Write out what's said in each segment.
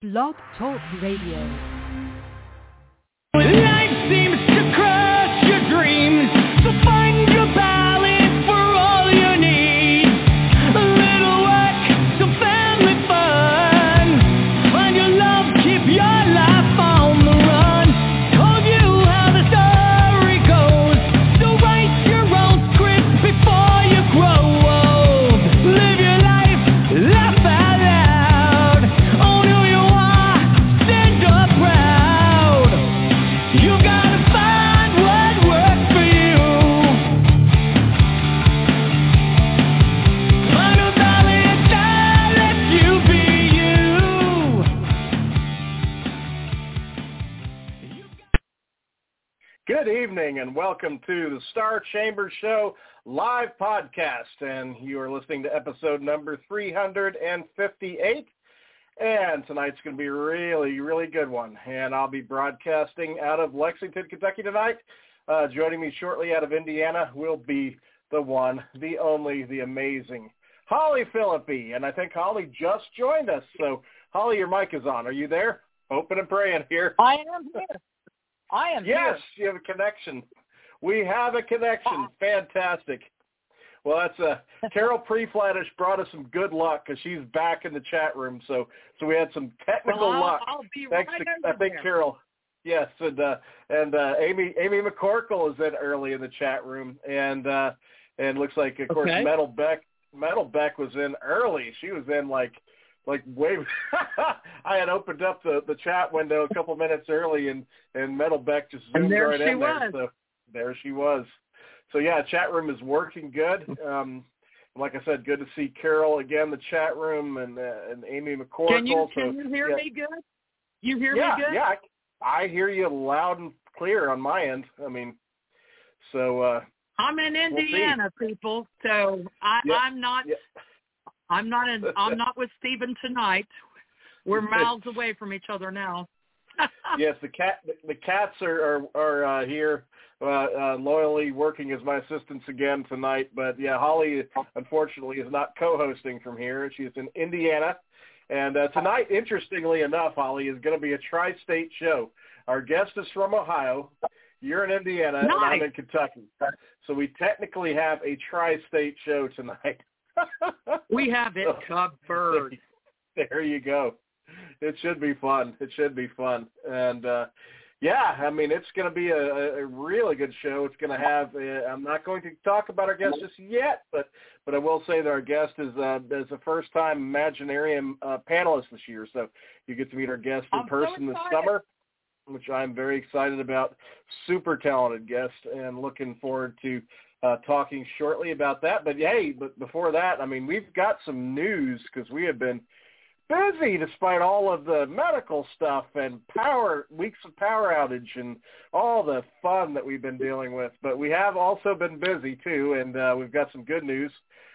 Blog Talk Radio. Life seems to crush your dreams, so find your balance for all you need. A little work, some family fun. Find your love, keep your life on the run. Told you how the story goes, so write your own script before you grow old. Live your life, laugh out loud. Own who you are, stand up proud. You gotta find what works for you. Find a balance that lets you be you. Good evening and welcome to the Star Chamber Show live podcast, and you are listening to episode number 358, and tonight's going to be a really, really good one, and I'll be broadcasting out of Lexington, Kentucky tonight. Joining me shortly out of Indiana will be the one, the only, the amazing Holly Philippi, and I think Holly just joined us, so Holly, your mic is on. Are you there? Hoping and praying here. I am here. Yes, you have a connection. We have a connection. Fantastic. Well, that's Carol Preflatish brought us some good luck because she's back in the chat room. So we had some technical luck. I'll be Thanks right to, over I think, there. Carol. Yes, and Amy McCorkle is in early in the chat room, and looks like, of course, Okay. Metal Beck was in early. She was in like way. I had opened up the chat window a couple minutes early, and Metal Beck just zoomed And there right she in there. was. So there she was. So yeah, chat room is working good. Like I said, good to see Carol again in the chat room, and Amy McCorkle. Can you So, hear yeah. me good? You hear me good? Yeah, I hear you loud and clear on my end. I mean, so I'm in we'll see. Indiana, people. So Yep. I'm not. Yep. I'm not with Stephen tonight. We're miles away from each other now. Yes, the cats are here loyally working as my assistants again tonight. But yeah, Holly unfortunately is not co-hosting from here. She's in Indiana, and tonight, interestingly enough, Holly, is going to be a tri-state show. Our guest is from Ohio. You're in Indiana, and I'm in Kentucky. So we technically have a tri-state show tonight. We have it covered. There you go. It should be fun. And, yeah, I mean, it's going to be a really good show. It's going to have I'm not going to talk about our guest just yet, but I will say that our guest is a first-time Imaginarium panelist this year. So you get to meet our guest in person this summer, which I'm very excited about. Super talented guest, and looking forward to talking shortly about that. But before that, I mean, we've got some news because we have been busy despite all of the medical stuff and weeks of power outage and all the fun that we've been dealing with. But we have also been busy too, and we've got some good news.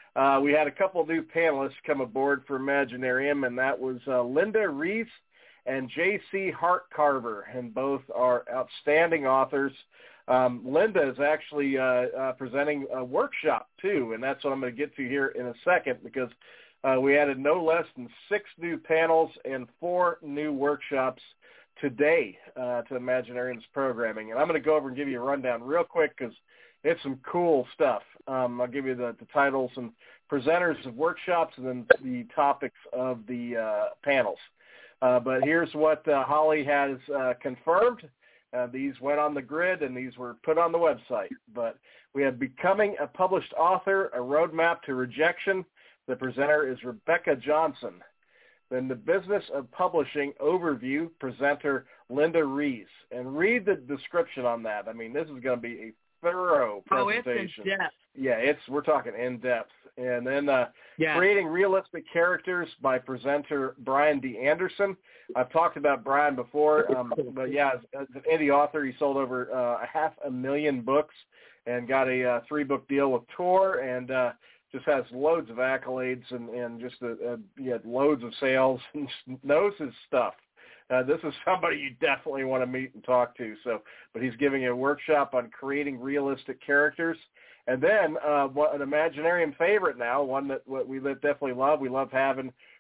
We had a couple new panelists come aboard for Imaginarium, and that was Linda Reese and J.C. Hartcarver, and both are outstanding authors. Linda is actually presenting a workshop too, and that's what I'm going to get to here in a second, because we added no less than 6 new panels and 4 new workshops today to Imaginarium's programming. And I'm going to go over and give you a rundown real quick because it's some cool stuff. I'll give you the titles and presenters of workshops and then the topics of the panels. But here's what Holly has confirmed. These went on the grid, and these were put on the website. But we have Becoming a Published Author, a Roadmap to Rejection. The presenter is Rebecca Johnson. Then the Business of Publishing Overview, presenter Linda Reese. And read the description on that. I mean, this is going to be a thorough presentation. Oh, it's in depth. Yeah, we're talking in depth. And then Creating Realistic Characters by presenter Brian D. Anderson. I've talked about Brian before, but yeah, as an indie author, he sold over 500,000 books and got a 3-book deal with Tor, and just has loads of accolades and just loads of sales and knows his stuff. This is somebody you definitely want to meet and talk to. But he's giving a workshop on creating realistic characters. And then an Imaginarium favorite now, one that we definitely love. We love having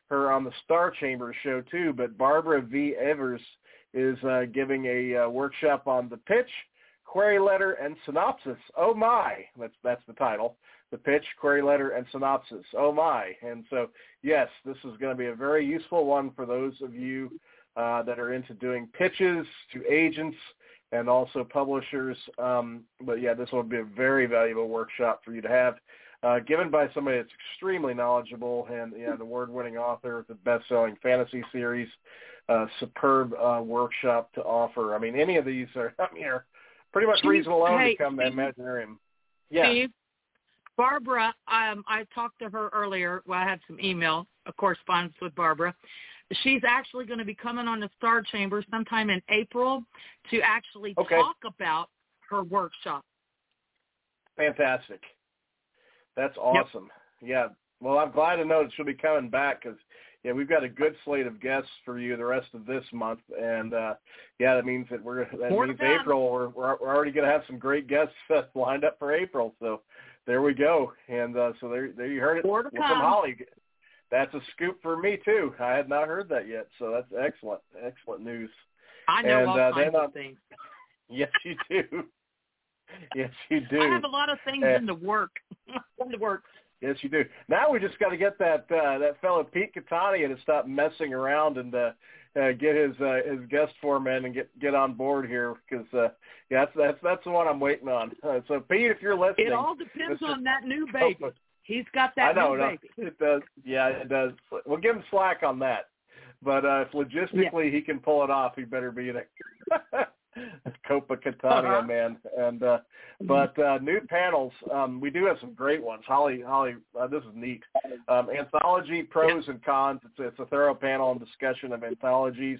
her on the Star Chamber show too, but Barbara V. Evers is giving a workshop on the pitch, query letter, and synopsis. Oh my, that's the title. The pitch, query letter, and synopsis. Oh my. And so, yes, this is going to be a very useful one for those of you that are into doing pitches to agents and also publishers. But yeah, this will be a very valuable workshop for you to have, given by somebody that's extremely knowledgeable and an award-winning author of the best-selling fantasy series. Superb workshop to offer. I mean, any of these are pretty much reason alone to come to Imaginarium. Yeah. Steve, Barbara, I talked to her earlier. Well, I had some email correspondence with Barbara. She's actually going to be coming on the Star Chamber sometime in April to actually talk about her workshop. Fantastic. That's awesome. Yep. Yeah. Well, I'm glad to know that she'll be coming back because, we've got a good slate of guests for you the rest of this month, and that means that means April. We're already going to have some great guests lined up for April. So there we go, and so there you heard it from Holly. That's a scoop for me too. I had not heard that yet, so that's excellent news. I know all kinds of things. Yes, you do. Yes, you do. I have a lot of things in the works. Yes, you do. Now we just got to get that fellow Pete Catania to stop messing around and get his guest form in and get on board here because that's the one I'm waiting on. So Pete, if you're listening, it all depends on that new baby. He's got that new baby. It does. Yeah, it does. We'll give him slack on that. But if logistically he can pull it off, he better be there. Copa Catania, man. And but new panels, we do have some great ones. Holly, this is neat. Anthology pros and cons. It's a thorough panel and discussion of anthologies,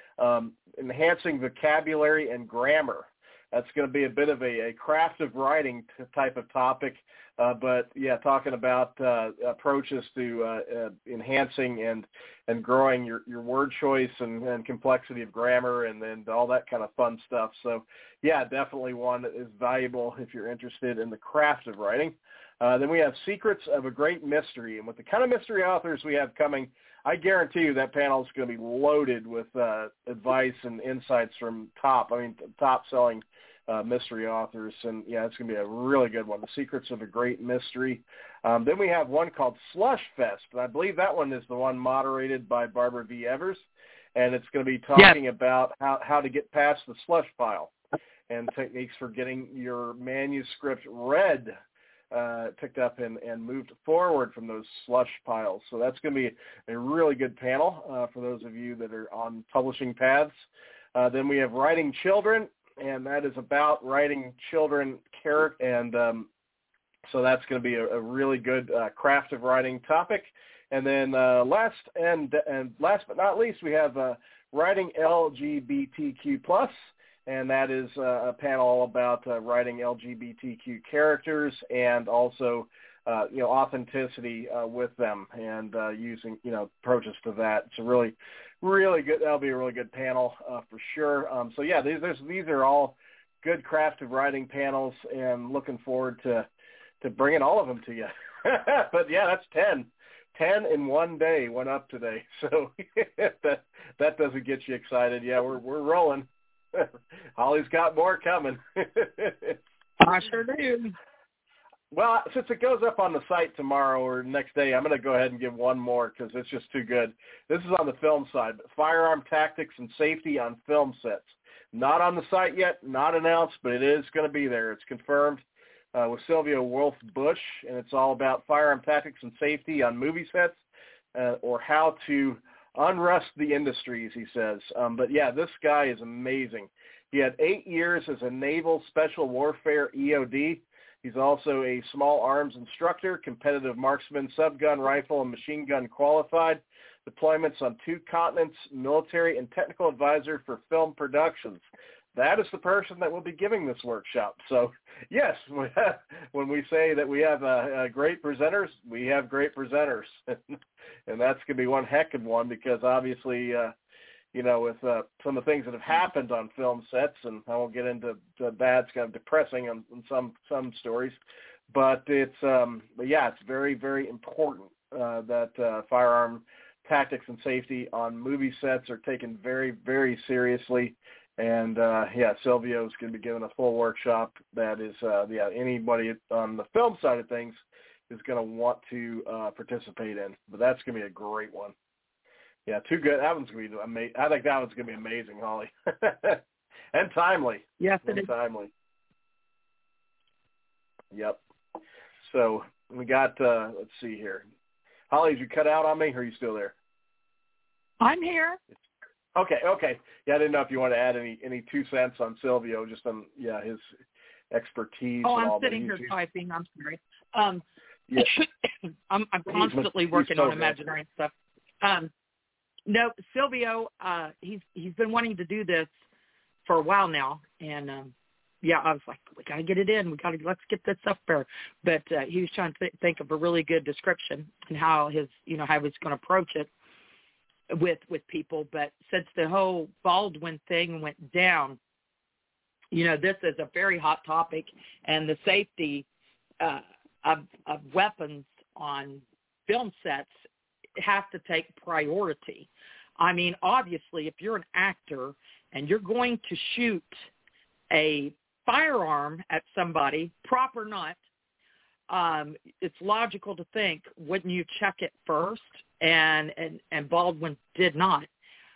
enhancing vocabulary and grammar. That's going to be a bit of a craft of writing type of topic, but talking about approaches to enhancing and growing your word choice and complexity of grammar and all that kind of fun stuff. So, definitely one that is valuable if you're interested in the craft of writing. Then we have Secrets of a Great Mystery, and with the kind of mystery authors we have coming, I guarantee you that panel is going to be loaded with advice and insights from top-selling mystery authors, and it's going to be a really good one. The Secrets of a Great Mystery. Then we have one called Slush Fest, and I believe that one is the one moderated by Barbara V. Evers, and it's going to be talking about how to get past the slush pile and techniques for getting your manuscript read, picked up and moved forward from those slush piles. So that's going to be a really good panel for those of you that are on publishing paths. Then we have Writing Children, and that is about writing children character, and so that's going to be a really good craft of writing topic. And then last but not least, we have Writing LGBTQ+, and that is a panel all about writing LGBTQ characters and also authenticity with them and using approaches to that. It's a really good. That'll be a really good panel for sure. These are all good crafted writing panels, and looking forward to bringing all of them to you. But that's 10 in one day went up today, so that doesn't get you excited. We're rolling. Holly's got more coming. I sure do. Well, since it goes up on the site tomorrow or next day, I'm going to go ahead and give one more because it's just too good. This is on the film side, but firearm tactics and safety on film sets. Not on the site yet, not announced, but it is going to be there. It's confirmed with Sylvia Wolf-Bush, and it's all about firearm tactics and safety on movie sets or how to unrust the industries, he says. This guy is amazing. He had 8 years as a Naval Special Warfare EOD. He's also a small arms instructor, competitive marksman, subgun, rifle, and machine gun qualified, deployments on 2 continents, military and technical advisor for film productions. That is the person that will be giving this workshop. So, yes, when we say that we have great presenters, we have great presenters. And that's going to be one heck of one because obviously, with some of the things that have happened on film sets, and I won't get into that, it's kind of depressing on some stories, but it's very, very important that firearm tactics and safety on movie sets are taken very, very seriously. And, Silvio's going to be given a full workshop that is, anybody on the film side of things is going to want to participate in. But that's going to be a great one. Yeah, too good. That one's going to be amazing. I think that one's going to be amazing, Holly. And timely. Yes, it is. Timely. Yep. So we got, let's see here. Holly, did you cut out on me, or are you still there? I'm here. Okay. Yeah, I didn't know if you want to add any 2 cents on Silvio, just on his expertise. Oh, and all, I'm sitting here typing. I'm sorry. I'm constantly working on imaginary stuff. No, Silvio, he's been wanting to do this for a while now, and I was like, we got to get it in. Let's get this up there. But he was trying to think of a really good description and how how he was going to approach it with people. But since the whole Baldwin thing went down, this is a very hot topic, and the safety of weapons on film sets has to take priority. I mean, obviously, if you're an actor and you're going to shoot a firearm at somebody, prop or not, it's logical to think, wouldn't you check it first? And Baldwin did not.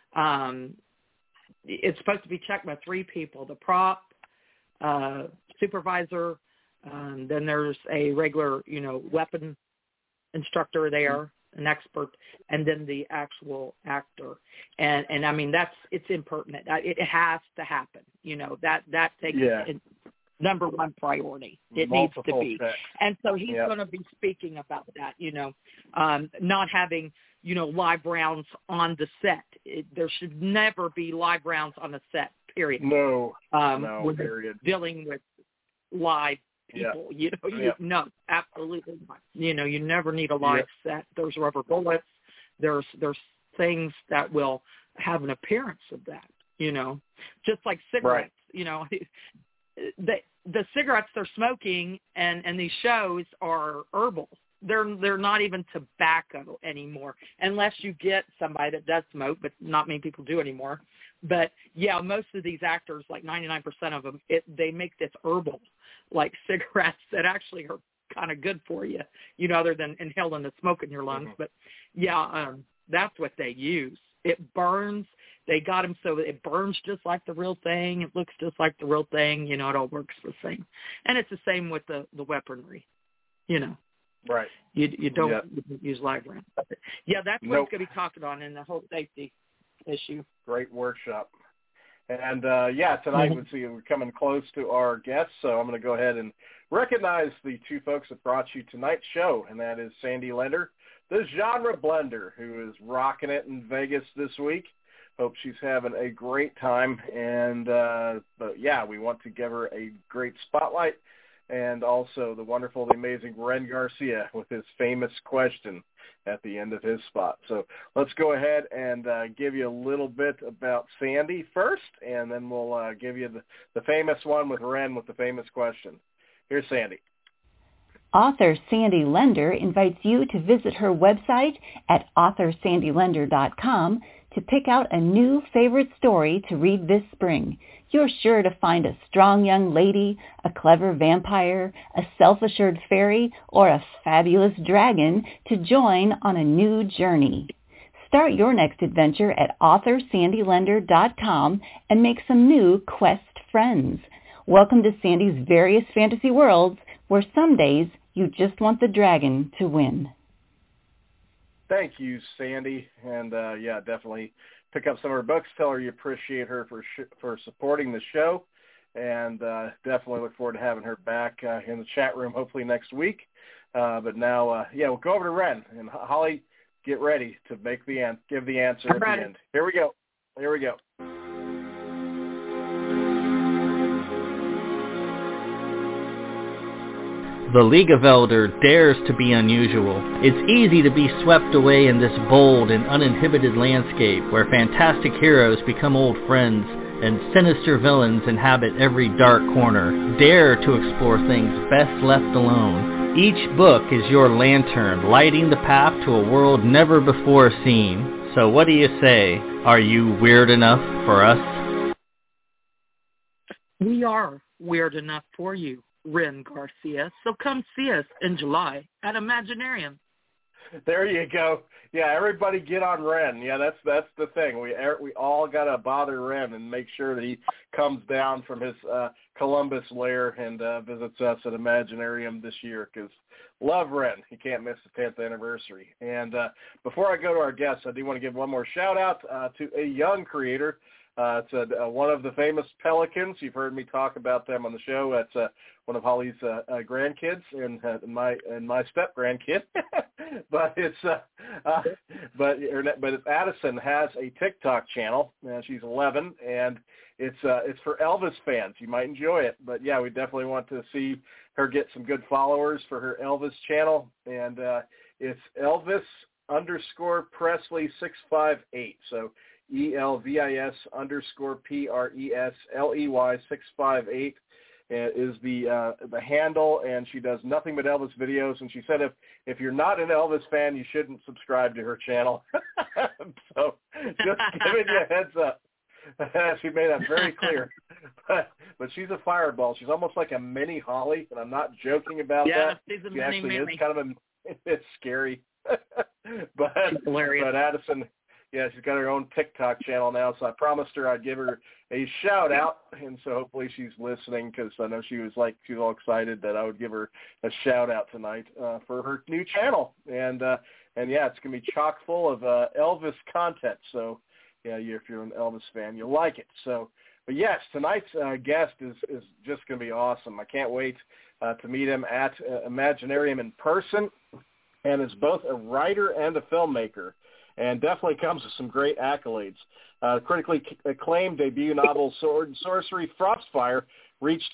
It's supposed to be checked by 3 people: the prop, supervisor, then there's a regular, weapon instructor there, an expert, and then the actual actor. And I mean, it's impertinent. It has to happen. That takes number one priority. It Multiple needs to be. checks. And so he's going to be speaking about that, not having, live rounds on the set. There should never be live rounds on the set, period. No, period. Dealing with live people, no, absolutely not. You never need a live set. There's rubber bullets. There's things that will have an appearance of that, just like cigarettes, the cigarettes they're smoking and these shows are herbal. They're not even tobacco anymore, unless you get somebody that does smoke, but not many people do anymore. But most of these actors, like 99% of them, they make this herbal, like cigarettes that actually are kind of good for you, other than inhaling the smoke in your lungs. But that's what they use. It burns. They got them so it burns just like the real thing. It looks just like the real thing. It all works the same. And it's the same with the weaponry, Right. You don't use live rounds. That's what he's going to be talking on in the whole safety issue. Great workshop. And, tonight we're coming close to our guests, so I'm going to go ahead and recognize the 2 folks that brought you tonight's show, and that is Sandy Lender, the genre blender, who is rocking it in Vegas this week. Hope she's having a great time, and we want to give her a great spotlight, and also the wonderful, the amazing Ren Garcia with his famous question at the end of his spot. So let's go ahead and give you a little bit about Sandy first, and then we'll give you the famous one with Ren with the famous question. Here's Sandy. Author Sandy Lender invites you to visit her website at AuthorSandyLender.com to pick out a new favorite story to read this spring. You're sure to find a strong young lady, a clever vampire, a self-assured fairy, or a fabulous dragon to join on a new journey. Start your next adventure at AuthorSandyLender.com and make some new quest friends. Welcome to Sandy's various fantasy worlds, where some days you just want the dragon to win. Thank you, Sandy. And, definitely pick up some of her books. Tell her you appreciate her for supporting the show. And definitely look forward to having her back in the chat room hopefully next week. But now, we'll go over to Ren. And Holly, get ready to give the answer at the end. Here we go. The League of Elder dares to be unusual. It's easy to be swept away in this bold and uninhibited landscape where fantastic heroes become old friends and sinister villains inhabit every dark corner. Dare to explore things best left alone. Each book is your lantern, lighting the path to a world never before seen. So what do you say? Are you weird enough for us? We are weird enough for you, Ren Garcia. So come see us in July at Imaginarium. There you go. Yeah, everybody get on Ren. Yeah, that's the thing. We all got to bother Ren and make sure that he comes down from his Columbus lair and visits us at Imaginarium this year, because love Ren. He can't miss the 10th anniversary. And before I go to our guests, I do want to give one more shout-out to a young creator. It's one of the famous Pelicans. You've heard me talk about them on the show. It's one of Holly's grandkids and my step grandkid. but Addison has a TikTok channel. She's 11, and it's for Elvis fans. You might enjoy it. But yeah, we definitely want to see her get some good followers for her Elvis channel, and it's Elvis_Presley 658. So ELVIS_PRESLEY 658 is the handle, and she does nothing but Elvis videos. And she said if you're not an Elvis fan, you shouldn't subscribe to her channel. So just giving you a heads up. She made that very clear. But she's a fireball. She's almost like a mini Holly, and I'm not joking about that. She's a she mini actually Mary. is kind of it's scary. But Addison, yeah, she's got her own TikTok channel now, so I promised her I'd give her a shout-out, and so hopefully she's listening, because I know she was all excited that I would give her a shout-out tonight for her new channel. And yeah, it's going to be chock full of Elvis content, so yeah, if you're an Elvis fan, you'll like it. So, but yes, tonight's guest is just going to be awesome. I can't wait to meet him at Imaginarium in person, and is both a writer and a filmmaker, and definitely comes with some great accolades. Critically acclaimed debut novel Sword and Sorcery Frostfire reached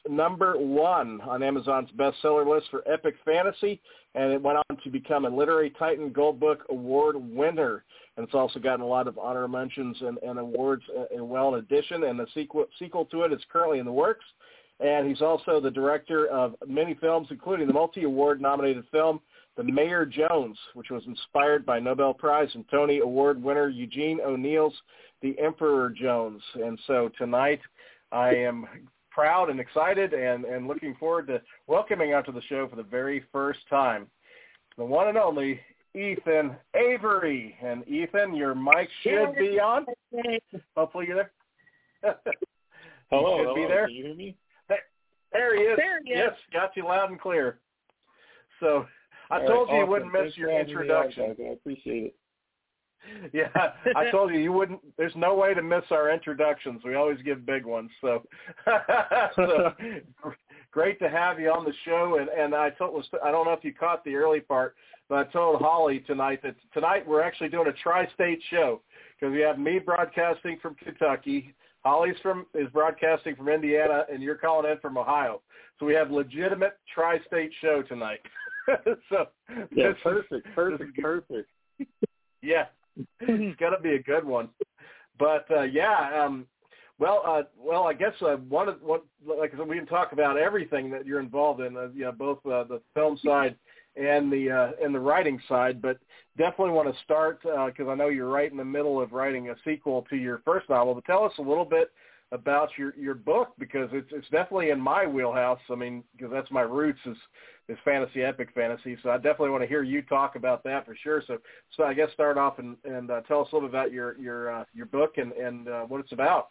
#1 on Amazon's bestseller list for epic fantasy, and it went on to become a Literary Titan Gold Book Award winner. And it's also gotten a lot of honor mentions and awards in addition, and the sequel to it is currently in the works. And he's also the director of many films, including the multi-award nominated film The Mayor Jones, which was inspired by Nobel Prize and Tony Award winner Eugene O'Neill's The Emperor Jones. And so tonight I am proud and excited and looking forward to welcoming onto the show for the very first time the one and only Ethan Avery. And Ethan, your mic should be on. Hopefully you're there. Hello, be there. Can you hear me? There he is. There he is. Yes, got you loud and clear. So I told you you wouldn't miss your introduction. I appreciate it. Yeah, I told you wouldn't. There's no way to miss our introductions. We always give big ones. So, so great to have you on the show. And I don't know if you caught the early part, but I told Holly tonight that tonight we're actually doing a tri-state show, because we have me broadcasting from Kentucky, Holly's is broadcasting from Indiana, and you're calling in from Ohio. So we have legitimate tri-state show tonight. So yeah, perfect. Yeah, it's gonna be a good one. But well, I guess like I said, we can talk about everything that you're involved in, both the film side and the writing side. But definitely want to start because I know you're right in the middle of writing a sequel to your first novel. But tell us a little bit about your book, because it's definitely in my wheelhouse. I mean, because that's my roots is fantasy, epic fantasy. So I definitely want to hear you talk about that for sure. So I guess start off and tell us a little bit about your book and what it's about.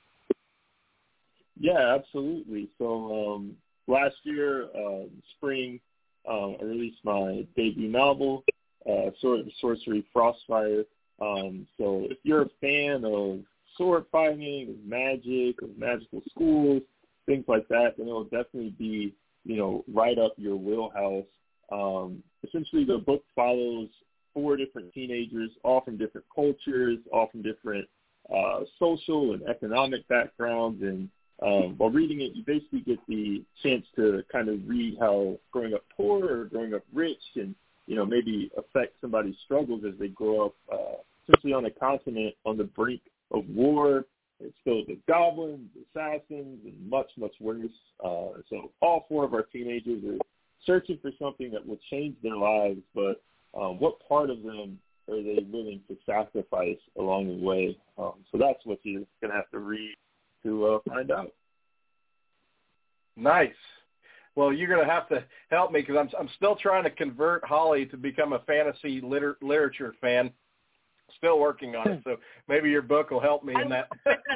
Yeah, absolutely. So last year, spring, I released my debut novel, Sword and Sorcery Frostfire. So if you're a fan of sword fighting, of magic, of magical schools, things like that, then it'll definitely be, right up your wheelhouse. Essentially, the book follows 4 different teenagers, all from different cultures, all from different social and economic backgrounds. And while reading it, you basically get the chance to kind of read how growing up poor or growing up rich can, maybe affect somebody's struggles as they grow up essentially on a continent on the brink of war. It's filled with goblins, assassins, and much, much worse. So all 4 of our teenagers are searching for something that will change their lives, but what part of them are they willing to sacrifice along the way? So that's what you're going to have to read to find out. Nice. Well, you're going to have to help me because I'm still trying to convert Holly to become a fantasy literature fan. Still working on it, so maybe your book will help me in that.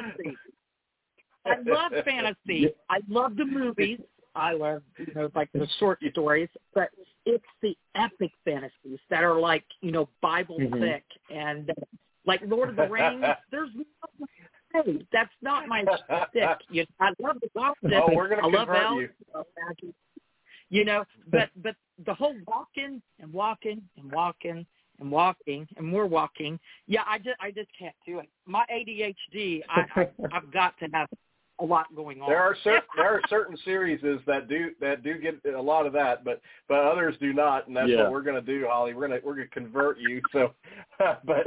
I love fantasy. I love the movies. I love, like the short stories, but it's the epic fantasies that are like, Bible thick and like Lord of the Rings. There's no way. That's not my stick. I love the gossip. Oh, we're going to convert you. But the whole walking and we're walking. Yeah, I just can't do it. My ADHD, I've got to have a lot going on. There are certain series that do get a lot of that, but others do not, and that's what we're going to do, Holly. We're going to convert you. So, but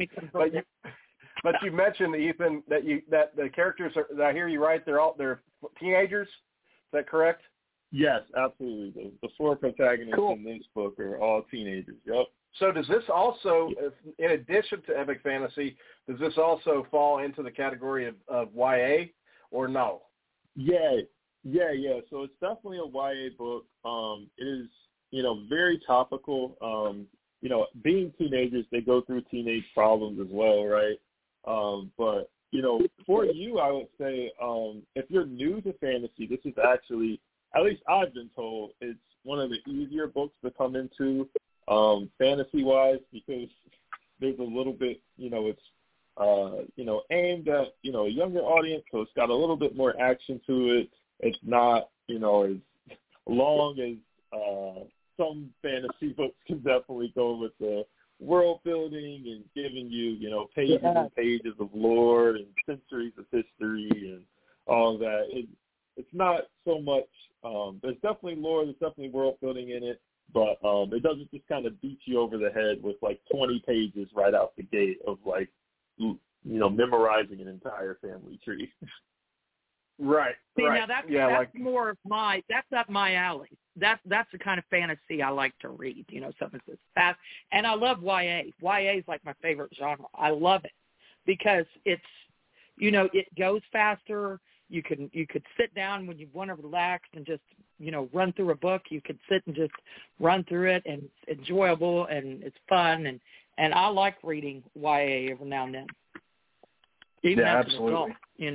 you mentioned, Ethan, that the characters are. I hear you right. They're teenagers. Is that correct? Yes, absolutely. The four protagonists in this book are all teenagers. Yep. So does this also, in addition to epic fantasy, does this also fall into the category of YA or no? Yeah. So it's definitely a YA book. It is, very topical. Being teenagers, they go through teenage problems as well, right? But, for you, I would say if you're new to fantasy, this is actually, at least I've been told, it's one of the easier books to come into fantasy-wise because there's a little bit, it's, aimed at, a younger audience, so it's got a little bit more action to it. It's not, as long as some fantasy books can definitely go with the world building and giving you, pages and pages of lore and centuries of history and all that. It's not so much, there's definitely lore, there's definitely world building in it, but it doesn't just kind of beat you over the head with like 20 pages right out the gate of like, memorizing an entire family tree. Right. See, now that's more of that's up my alley. That's the kind of fantasy I like to read, something that's fast. And I love YA. YA is like my favorite genre. I love it because it's, it goes faster. You could sit down when you want to relax and just, run through a book. You could sit and just run through it, and it's enjoyable and it's fun. And I like reading YA every now and then. Even as an adult,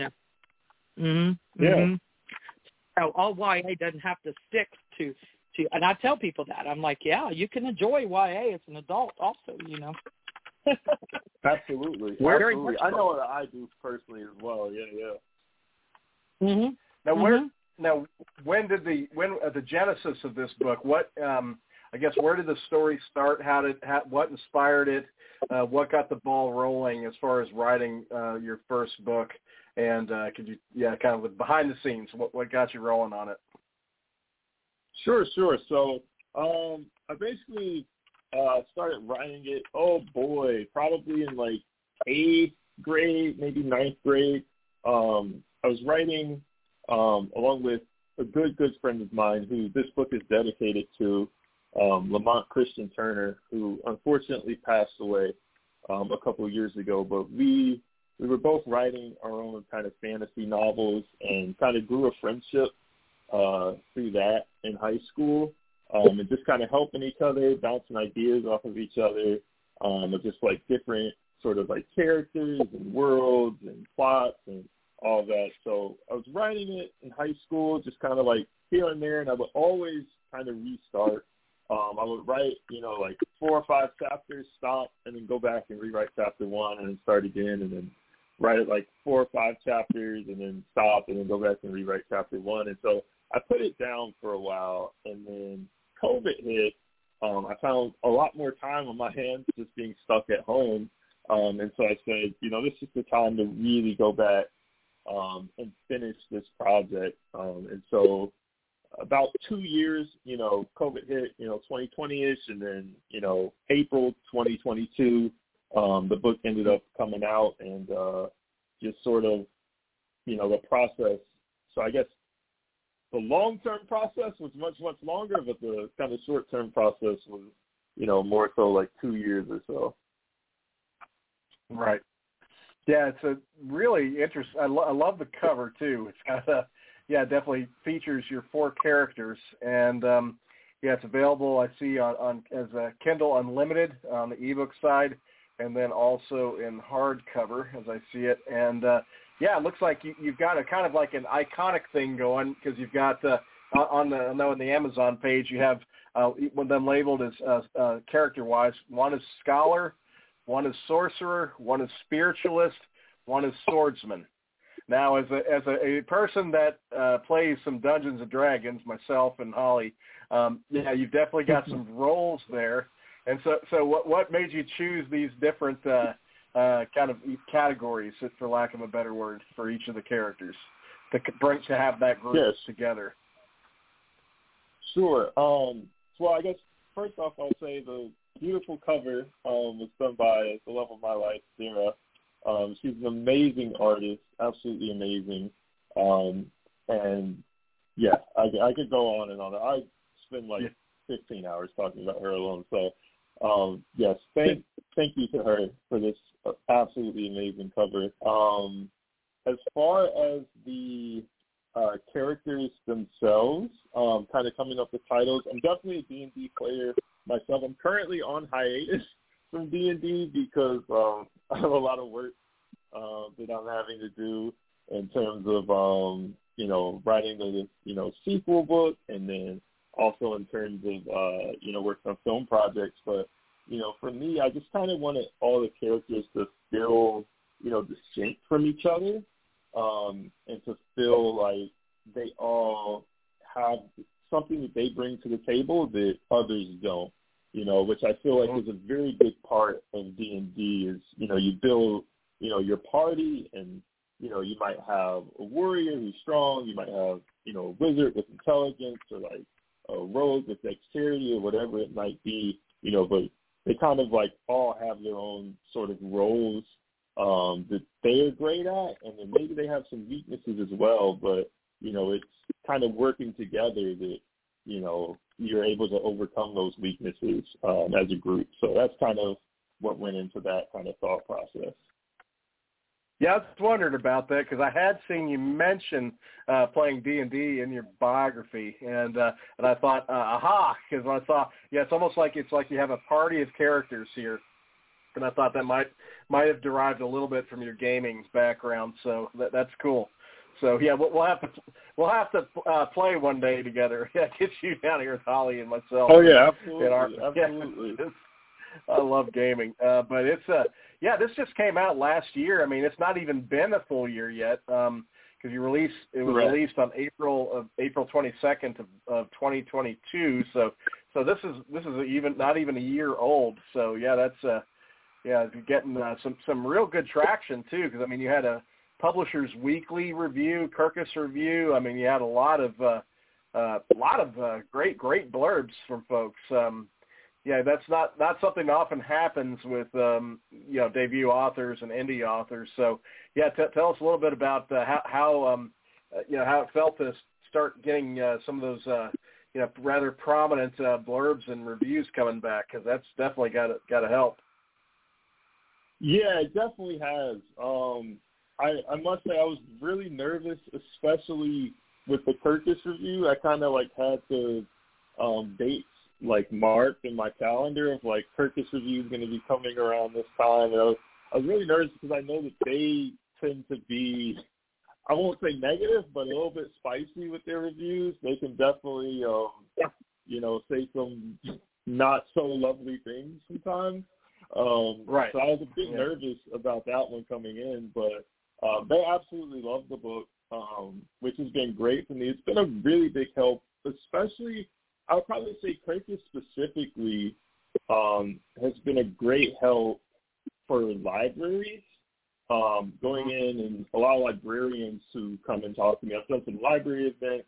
So all YA doesn't have to stick to, and I tell people that. I'm like, you can enjoy YA as an adult also, Absolutely. Absolutely. I know that I do personally as well. Now, when the genesis of this book? What I guess where did the story start? What inspired it? What got the ball rolling as far as writing your first book? And could you, kind of behind the scenes, what got you rolling on it? Sure. So I basically started writing it. Oh boy, probably in like 8th grade, maybe 9th grade. I was writing along with a good friend of mine who this book is dedicated to, Lamont Christian Turner, who unfortunately passed away a couple of years ago. But we were both writing our own kind of fantasy novels and kind of grew a friendship through that in high school, and just kind of helping each other, bouncing ideas off of each other, of just like different sort of like characters and worlds and plots and all that. So I was writing it in high school, just kind of like here and there, and I would always kind of restart. I would write, like 4 or 5 chapters, stop, and then go back and rewrite chapter 1 and then start again, and then write like 4 or 5 chapters and then stop and then go back and rewrite chapter 1. And so I put it down for a while, and then COVID hit. I found a lot more time on my hands just being stuck at home. And so I said, this is the time to really go back and finish this project. And so about 2 years, COVID hit, 2020-ish, and then, April 2022, the book ended up coming out, and just sort of, the process. So I guess long-term process was much, much longer, but the kind of short-term process was, more so like 2 years or so. Right. Yeah, it's a really interesting. I love the cover too. It's got definitely features your 4 characters, and it's available. I see on as a Kindle Unlimited on the ebook side, and then also in hardcover as I see it. And it looks like you've got a kind of like an iconic thing going, because you've got on the Amazon page you have with them labeled as character-wise. One is scholar, one is sorcerer, one is spiritualist, one is swordsman. Now, as a person that plays some Dungeons and Dragons, myself and Holly, you've definitely got some roles there. And so what made you choose these different kind of categories, for lack of a better word, for each of the characters to have that group together? Sure. Well, I guess first off, I'll say the beautiful cover was done by the love of my life, Sarah. She's an amazing artist, absolutely amazing. And yeah, I could go on and on. I spend 15 hours talking about her alone. So yes, thank you to her for this absolutely amazing cover. As far as the characters themselves, kind of coming up with titles, I'm definitely a D&D player myself. I'm currently on hiatus from D&D because I have a lot of work that I'm having to do in terms of writing the sequel book, and then also in terms of working on film projects. But for me, I just kind of wanted all the characters to feel distinct from each other, and to feel like they all have something that they bring to the table that others don't. Which I feel like is a very big part of D&D is, you build, your party, and, you might have a warrior who's strong, you might have, a wizard with intelligence, or like a rogue with dexterity, or whatever it might be, but they kind of all have their own sort of roles that they're great at, and then maybe they have some weaknesses as well, but, it's kind of working together that, you're able to overcome those weaknesses as a group. So that's kind of what went into that kind of thought process. Yeah, I was wondering about that, because I had seen you mention playing D&D in your biography, and I thought, because when I saw, it's almost like you have a party of characters here, and I thought that might have derived a little bit from your gaming background. So that's cool. So yeah, we'll have to play one day together. Yeah, get you down here with Holly and myself. Oh yeah, absolutely, absolutely. I love gaming, but it's this just came out last year. I mean, it's not even been a full year yet, because it was released on April 22nd of 2022. So this is even not even a year old. So yeah, that's getting some real good traction too. Because I mean, you had a Publishers Weekly review, Kirkus review. I mean, you had a lot of great blurbs from folks. That's not something that often happens with debut authors and indie authors. So tell us a little bit about how it felt to start getting some of those rather prominent blurbs and reviews coming back, because that's definitely got to help. Yeah, it definitely has. I must say I was really nervous, especially with the Kirkus review. I kind of had the dates marked in my calendar of Kirkus review is going to be coming around this time. And I was really nervous because I know that they tend to be, I won't say negative, but a little bit spicy with their reviews. They can definitely, say some not so lovely things sometimes. Right. So I was a bit nervous about that one coming in, but they absolutely love the book, which has been great for me. It's been a really big help, especially, I would probably say Kirkus specifically has been a great help for libraries. Going in, and a lot of librarians who come and talk to me. I've done some library events,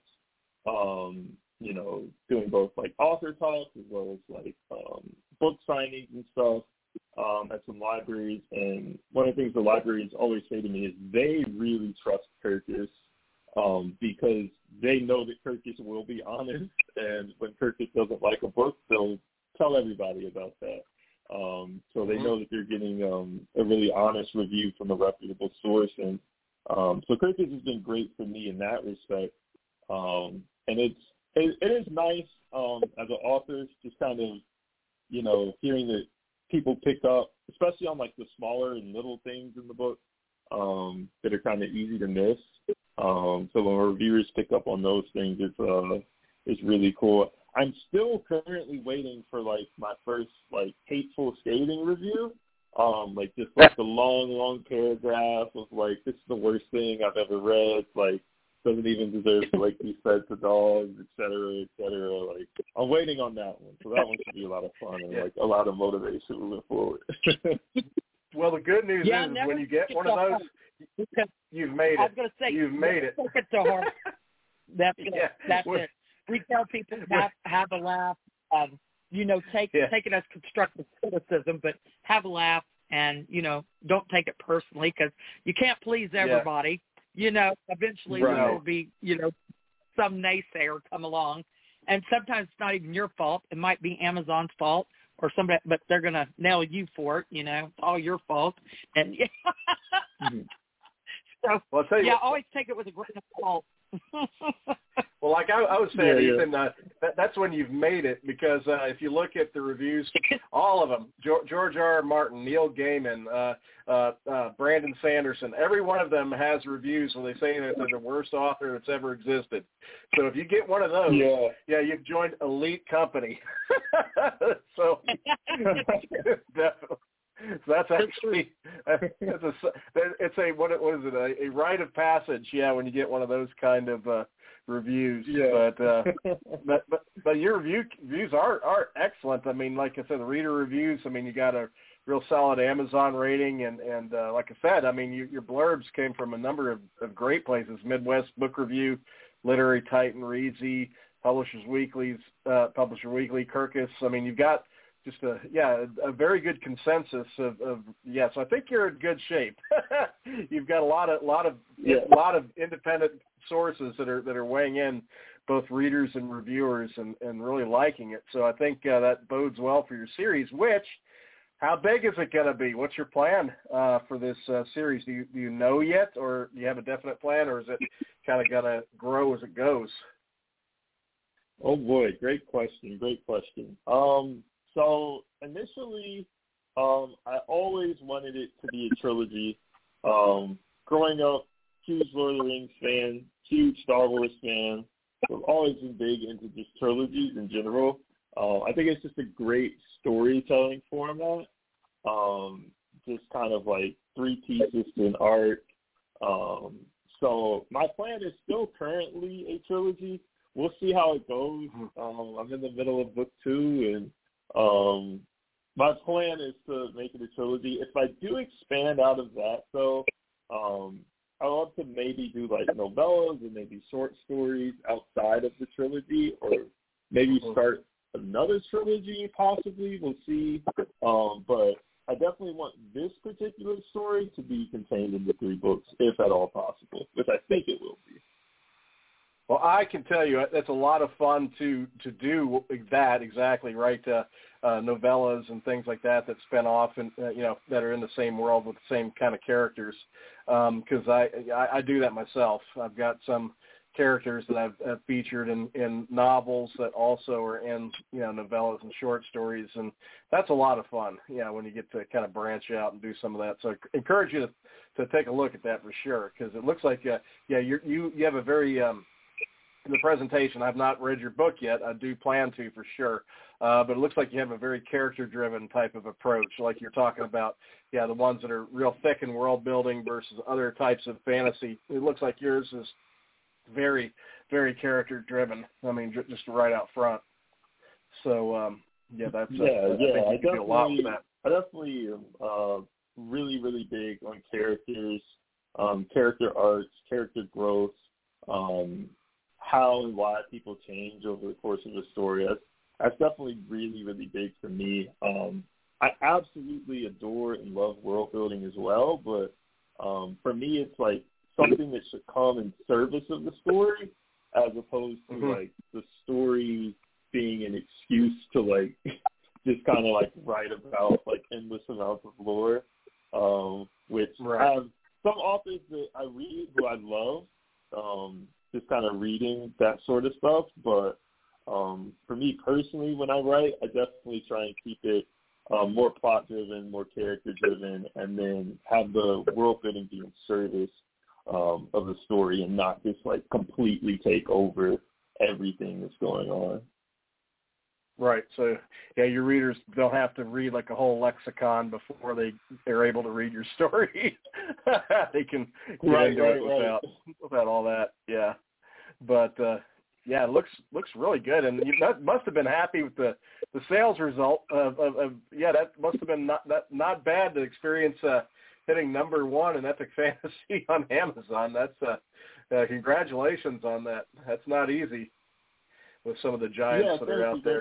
doing both author talks as well as book signings and stuff at some libraries. And one of the things the librarians always say to me is they really trust Kirkus because they know that Kirkus will be honest, and when Kirkus doesn't like a book, they'll tell everybody about that. So they know that they're getting a really honest review from a reputable source, and so Kirkus has been great for me in that respect. And it is nice as an author, just kind of, you know, hearing that people pick up, especially on like the smaller and little things in the book that are kind of easy to miss. So when reviewers pick up on those things, it's really cool. I'm still currently waiting for like my first like Hateful Scathing review. Like just like the long paragraph of like, this is the worst thing I've ever read. Like, doesn't even deserve to like be fed to dogs, et cetera, et cetera. Like, I'm waiting on that one. So that one should be a lot of fun and like a lot of motivation moving forward. Well, the good news is when you get one of those, you've made it. I was going to say, you've made it. Take it to heart. That's it. We tell people have a laugh. You know, take it as constructive criticism, but have a laugh, and you know, don't take it personally, because you can't please everybody. You know, eventually there will be, you know, some naysayer come along, and sometimes it's not even your fault. It might be Amazon's fault or somebody, but they're gonna nail you for it. You know, it's all your fault. And so, well, I'll tell you what, always take it with a grain of salt. Well, like I was saying, Ethan, that's when you've made it, because if you look at the reviews, all of them, George R. Martin, Neil Gaiman, Brandon Sanderson, every one of them has reviews where they say that they're the worst author that's ever existed. So if you get one of those, you've joined elite company. So definitely. So that's actually it's a what is it, a rite of passage, when you get one of those kind of reviews. But your reviews are excellent. I mean, like I said, the reader reviews, I mean, you got a real solid Amazon rating, and like I said, I mean, your blurbs came from a number of great places: Midwest Book Review, Literary Titan, Reedsy, Publisher Weekly, Kirkus. I mean, you've got just a very good consensus of so I think you're in good shape. You've got a lot of independent sources that are weighing in, both readers and reviewers, and really liking it. So I think that bodes well for your series. Which, how big is it going to be? What's your plan for this series? Do you know yet, or do you have a definite plan, or is it kind of going to grow as it goes? Oh boy, great question. So initially, I always wanted it to be a trilogy. Growing up, huge Lord of the Rings fan, huge Star Wars fan. I've always been big into just trilogies in general. I think it's just a great storytelling format. Just kind of like three pieces to an arc. So my plan is still currently a trilogy. We'll see how it goes. I'm in the middle of book 2, and my plan is to make it a trilogy. If I do expand out of that, though, I love to maybe do like novellas and maybe short stories outside of the trilogy, or maybe start another trilogy possibly. We'll see. But I definitely want this particular story to be contained in the 3 books, if at all possible, which I think it will be. Well, I can tell you that's a lot of fun to do that exactly, right? Novellas and things like that spin off and that are in the same world with the same kind of characters. Because I do that myself. I've got some characters that I've featured in novels that also are in novellas and short stories, and that's a lot of fun. When you get to kind of branch out and do some of that. So I encourage you to take a look at that for sure, because it looks like you have a very in the presentation, I've not read your book yet. I do plan to for sure. But it looks like you have a very character-driven type of approach, like you're talking about, the ones that are real thick in world building versus other types of fantasy. It looks like yours is very, very character-driven. I mean, just right out front. So, that's I think you can do a lot with that. I definitely am really, really big on characters, character arcs, character growth, how and why people change over the course of the story. That's definitely really, really big for me. I absolutely adore and love world building as well, but for me it's like something that should come in service of the story as opposed to like the story being an excuse to like just kind of like write about like endless amounts of lore, which I have some authors that I read who I love, just kind of reading that sort of stuff. But for me personally, when I write, I definitely try and keep it more plot driven, more character driven, and then have the world building be in service of the story and not just like completely take over everything that's going on. Right. So, yeah, your readers don't have to read like a whole lexicon before they're able to read your story. They can get into it without all that. Yeah. But, yeah, it looks really good. And you must have been happy with the sales result of that must have been not bad to experience hitting number 1 in Epic Fantasy on Amazon. That's congratulations on that. That's not easy with some of the giants that are out there.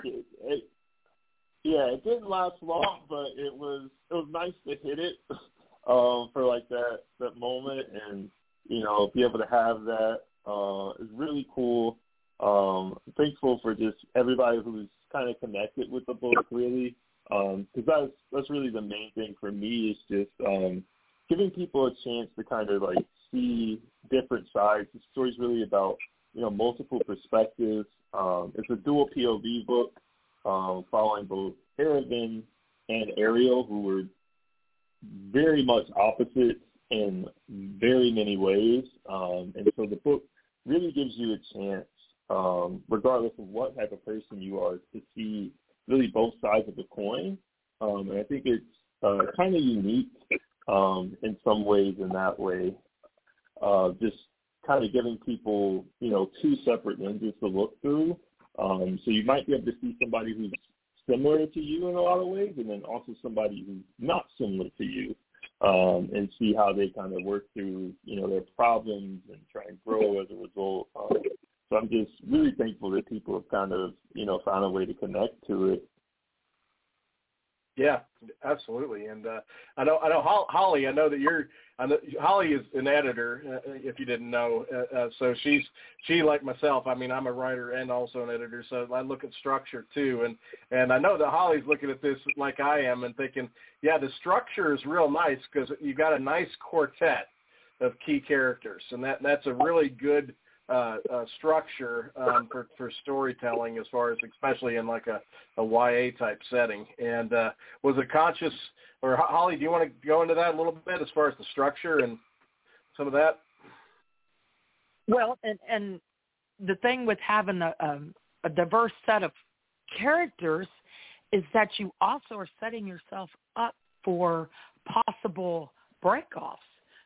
It didn't last long, but it was nice to hit it for like that moment, and be able to have that is really cool. I'm thankful for just everybody who's kind of connected with the book, really, because that's really the main thing for me, is just giving people a chance to kind of like see different sides. The story's really about multiple perspectives. It's a dual POV book, following both Erebin and Ariel, who were very much opposites in very many ways. And so the book really gives you a chance, regardless of what type of person you are, to see really both sides of the coin. And I think it's kind of unique in some ways in that way, just kind of giving people, 2 separate lenses to look through. So you might be able to see somebody who's similar to you in a lot of ways, and then also somebody who's not similar to you, and see how they kind of work through, their problems and try and grow as a result. So I'm just really thankful that people have kind of, found a way to connect to it. Yeah, absolutely. And I know Holly. I know Holly is an editor. If you didn't know, so she like myself. I mean, I'm a writer and also an editor, so I look at structure too. And I know that Holly's looking at this like I am and thinking, yeah, the structure is real nice because you got a nice quartet of key characters, and that's a really good structure for storytelling, as far as especially in like a YA type setting. And was it conscious, or Holly, do you want to go into that a little bit as far as the structure and some of that? Well, and the thing with having a diverse set of characters is that you also are setting yourself up for possible breakoffs.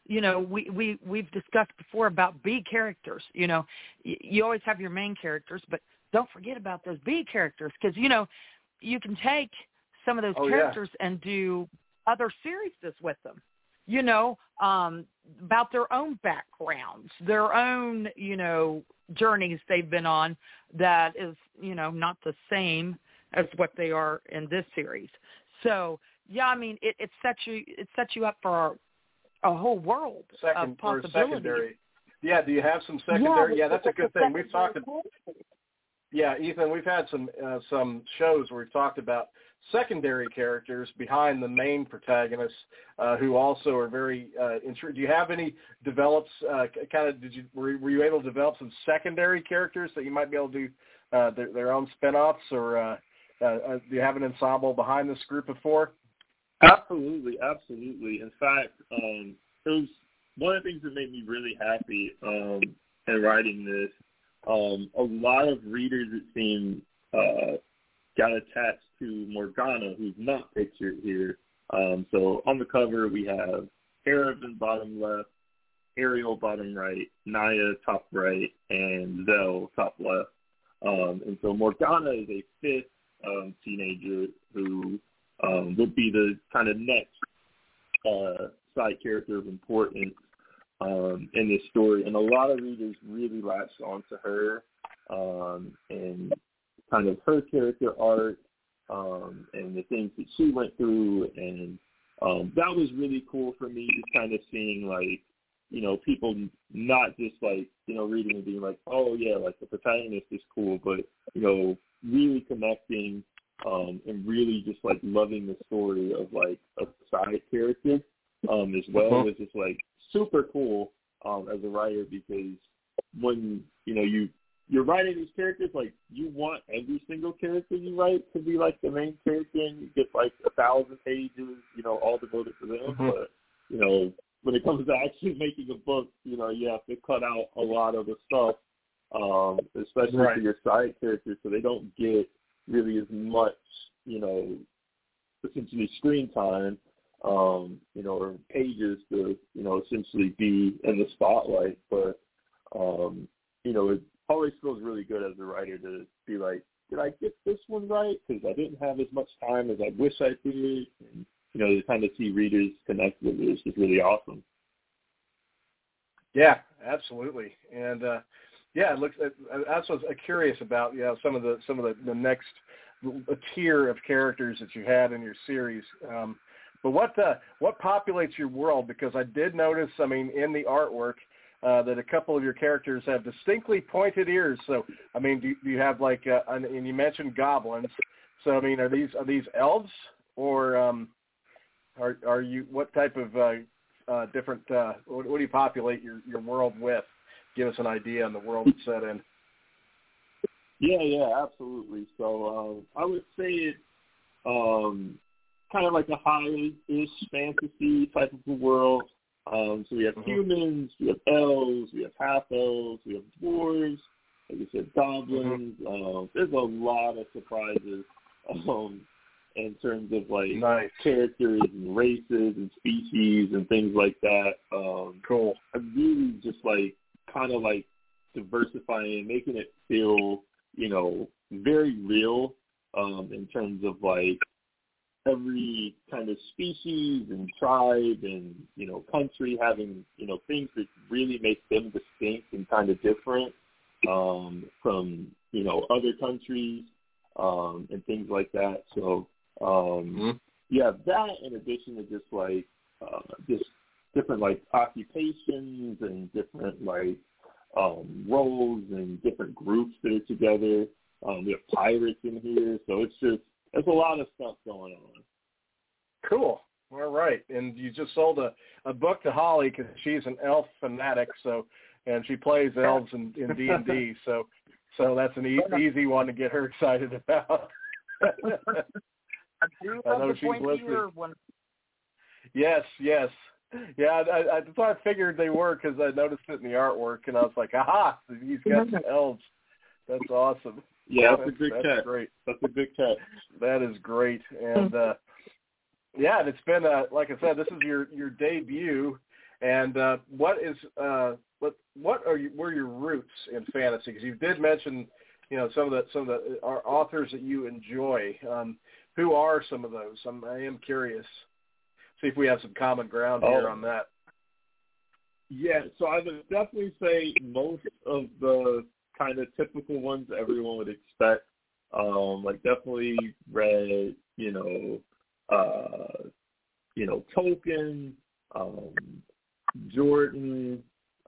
We've discussed before about B characters. You always have your main characters, but don't forget about those B characters, because, you can take some of those characters and do other series with them, about their own backgrounds, their own, journeys they've been on that is, not the same as what they are in this series. So, yeah, I mean, it sets you up for a whole world of possibilities. Secondary. Yeah, do you have some secondary? Yeah, that's a good thing. We've talked about, Ethan, we've had some shows where we've talked about secondary characters behind the main protagonists who also are very intrigued. Do you have any develops, were you able to develop some secondary characters that you might be able to do their own spinoffs, or do you have an ensemble behind this group of 4? Absolutely. In fact, it was one of the things that made me really happy in writing this. A lot of readers, it seemed, got attached to Morgana, who's not pictured here. So on the cover, we have Erebin bottom left, Ariel bottom right, Naya top right, and Zell top left. And so Morgana is a 5th teenager who would be the kind of next side character of importance in this story. And a lot of readers really latched onto her and kind of her character arc and the things that she went through. And that was really cool for me, just kind of seeing, like, people not just like, reading and being like, oh yeah, like the protagonist is cool, but, really connecting and really just like loving the story of like a side character as well is just like super cool as a writer, because when, you're writing these characters, like you want every single character you write to be like the main character, and you get like 1,000 pages, all devoted to them. But, when it comes to actually making a book, you have to cut out a lot of the stuff, especially for your side characters, so they don't get really as much, essentially screen time, or pages to, essentially be in the spotlight. But, it always feels really good as a writer to be like, did I get this one right? Because I didn't have as much time as I wish I did. And, to kind of see readers connect with it is just really awesome. Yeah, absolutely. And it looks. I was curious about some of the next tier of characters that you had in your series. But what populates your world? Because I did notice, in the artwork, that a couple of your characters have distinctly pointed ears. So, do you have like, and you mentioned goblins. So, are these elves, or are you, what type of different, what do you populate your world with? Give us an idea on the world it's set in. Yeah, absolutely. So I would say it's kind of like a high-ish fantasy type of a world. So we have humans, we have elves, we have half-elves, we have dwarves, like you said, goblins. There's a lot of surprises in terms of like characters and races and species and things like that. Cool. I really just like kind of like diversifying, making it feel, very real in terms of like every kind of species and tribe and, country having, things that really make them distinct and kind of different from, other countries and things like that. So, that in addition to just like just different like occupations and different like roles and different groups that are together. We have pirates in here, so there's a lot of stuff going on. Cool. All right. And you just sold a book to Holly because she's an elf fanatic, and she plays elves in D&D, so that's an easy one to get her excited about. I know she's listening. Yes. Yeah, I thought I figured they were because I noticed it in the artwork, and I was like, aha, he's got some elves. That's awesome. Yeah, that's a good catch. Great. That's a good catch. That is great. And, and it's been, like I said, this is your debut. And what were your roots in fantasy? Because you did mention, some of the authors that you enjoy. Who are some of those? I am curious. See if we have some common ground here on that. Yeah, so I would definitely say most of the kind of typical ones everyone would expect. Like definitely read, Tolkien, Jordan,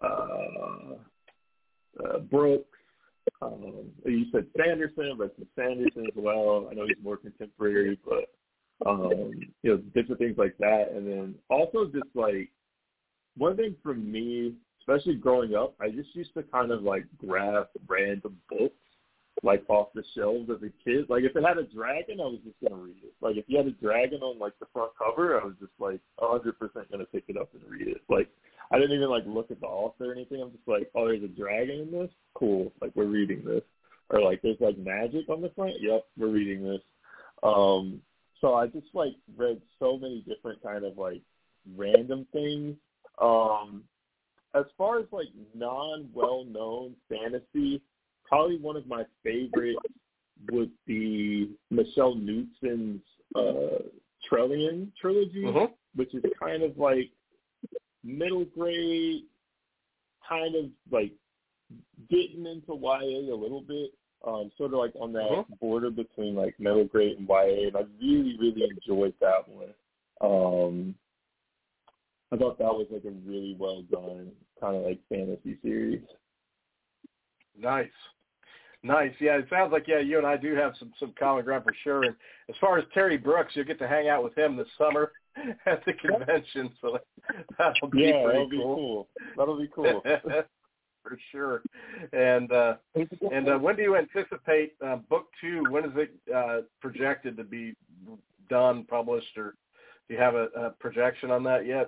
Brooks. You said Sanderson, but Sanderson as well. I know he's more contemporary, but different things like that. And then also just like one thing for me, especially growing up, I just used to kind of like grab random books like off the shelves as a kid. Like if it had a dragon, I was just gonna read it. Like if you had a dragon on like the front cover, I was just like 100% gonna pick it up and read it. Like I didn't even like look at the author or anything. I'm just like, oh, there's a dragon in this? Cool. Like we're reading this. Or like there's like magic on the front? Yep, we're reading this. So I just like read so many different kind of like random things. As far as like non-well-known fantasy, probably one of my favorites would be Michelle Knudsen's Trillion trilogy, which is kind of like middle grade, kind of like getting into YA a little bit, sort of like on that border between like middle grade and YA, and I really, really enjoyed that one. I thought that was like a really well done kind of like fantasy series. Nice. Yeah, it sounds like you and I do have some common ground for sure. And as far as Terry Brooks, you'll get to hang out with him this summer at the convention. So that'll be pretty cool. That'll be cool. For sure. And when do you anticipate book 2? When is it projected to be done, published, or do you have a projection on that yet?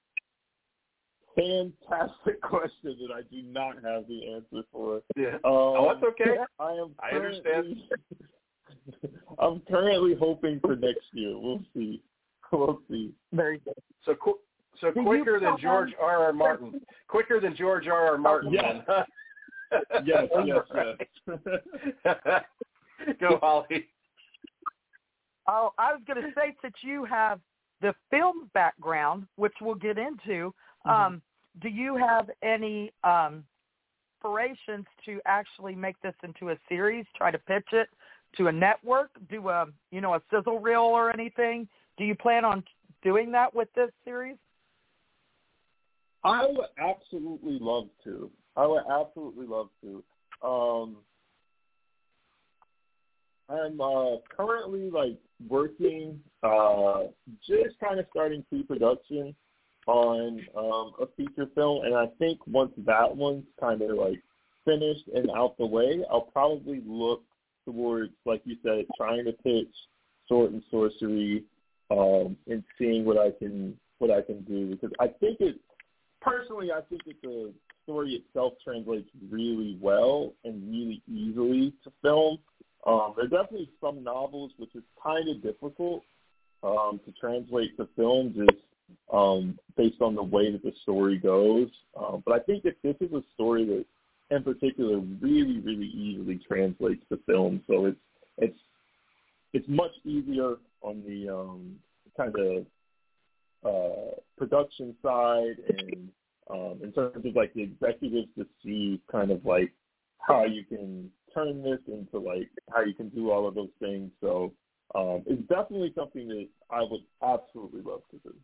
Fantastic question that I do not have the answer for. Yeah. That's okay. I understand. I'm currently hoping for next year. We'll see. Very good. So quicker than George R.R. Martin. Quicker than George R.R. Martin. Yes. Yes. Go, Holly. Oh, I was going to say, since you have the film background, which we'll get into, do you have any aspirations to actually make this into a series, try to pitch it to a network, do a sizzle reel or anything? Do you plan on doing that with this series? I would absolutely love to. I'm currently working, just kind of starting pre-production on a feature film, and I think once that one's kind of finished and out the way, I'll probably look towards, like you said, trying to pitch Sword and Sorcery, and seeing what I can do, because I think that the story itself translates really well and really easily to film. There are definitely some novels which is kind of difficult to translate to film, just based on the way that the story goes. But I think that this is a story that, in particular, really, really easily translates to film. So it's much easier on the kind of production side, and in terms of the executives to see kind of how you can turn this into how you can do all of those things. So it's definitely something that I would absolutely love to do.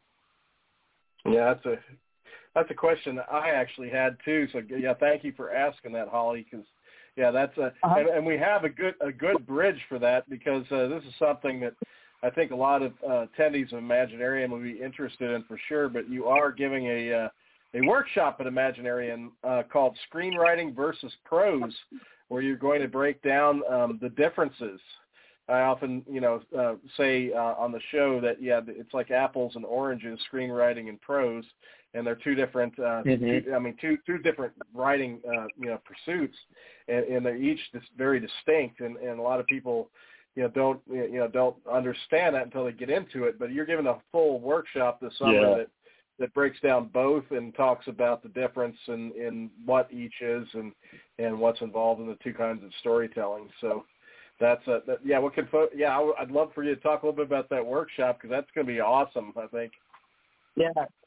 Yeah, that's a question that I actually had too. So yeah, thank you for asking that, Holly, because that's and we have a good bridge for that, because this is something that I think a lot of attendees of Imaginarium will be interested in for sure. But you are giving a workshop at Imaginarium called Screenwriting versus Prose, where you're going to break down the differences. I often, say on the show that, it's like apples and oranges, screenwriting and prose, and they're two different, two different writing, pursuits, and they're each very distinct, and a lot of people, don't understand that until they get into it. But you're giving a full workshop this summer that breaks down both and talks about the difference in what each is and what's involved in the two kinds of storytelling. So I'd love for you to talk a little bit about that workshop, because that's going to be awesome, I think. Yeah.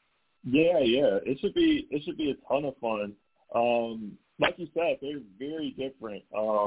It should be a ton of fun. Like you said, they're very different.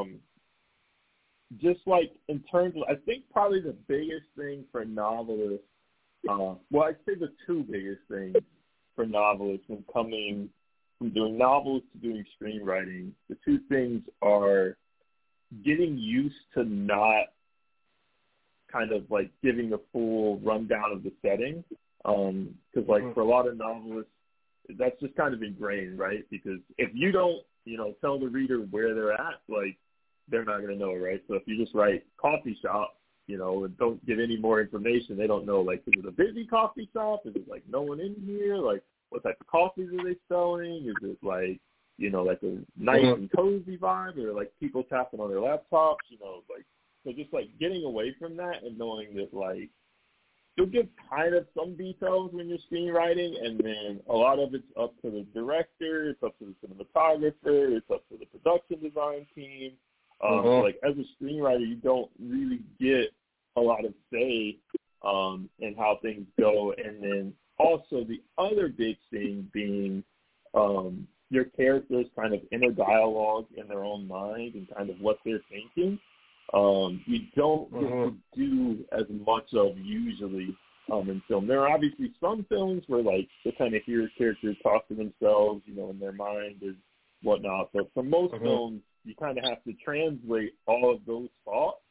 Just in terms of, I think probably the biggest thing for novelists, I'd say the two biggest things for novelists when coming from doing novels to doing screenwriting, the two things are getting used to not kind of giving the full rundown of the setting. Because for a lot of novelists, that's just kind of ingrained, right? Because if you don't, tell the reader where they're at, they're not going to know, right? So if you just write coffee shop, and don't give any more information, they don't know, is it a busy coffee shop? Is it no one in here? What type of coffees are they selling? Is it a nice and cozy vibe, or people tapping on their laptops, so just getting away from that and knowing that you'll give kind of some details when you're screenwriting, and then a lot of it's up to the director, it's up to the cinematographer, it's up to the production design team. As a screenwriter, you don't really get a lot of say in how things go. And then also the other big thing being your characters' kind of inner dialogue in their own mind and kind of what they're thinking. You don't get to do as much of usually in film. There are obviously some films where, like, they kind of hear characters talk to themselves, you know, in their mind and whatnot. But for most films, you kind of have to translate all of those thoughts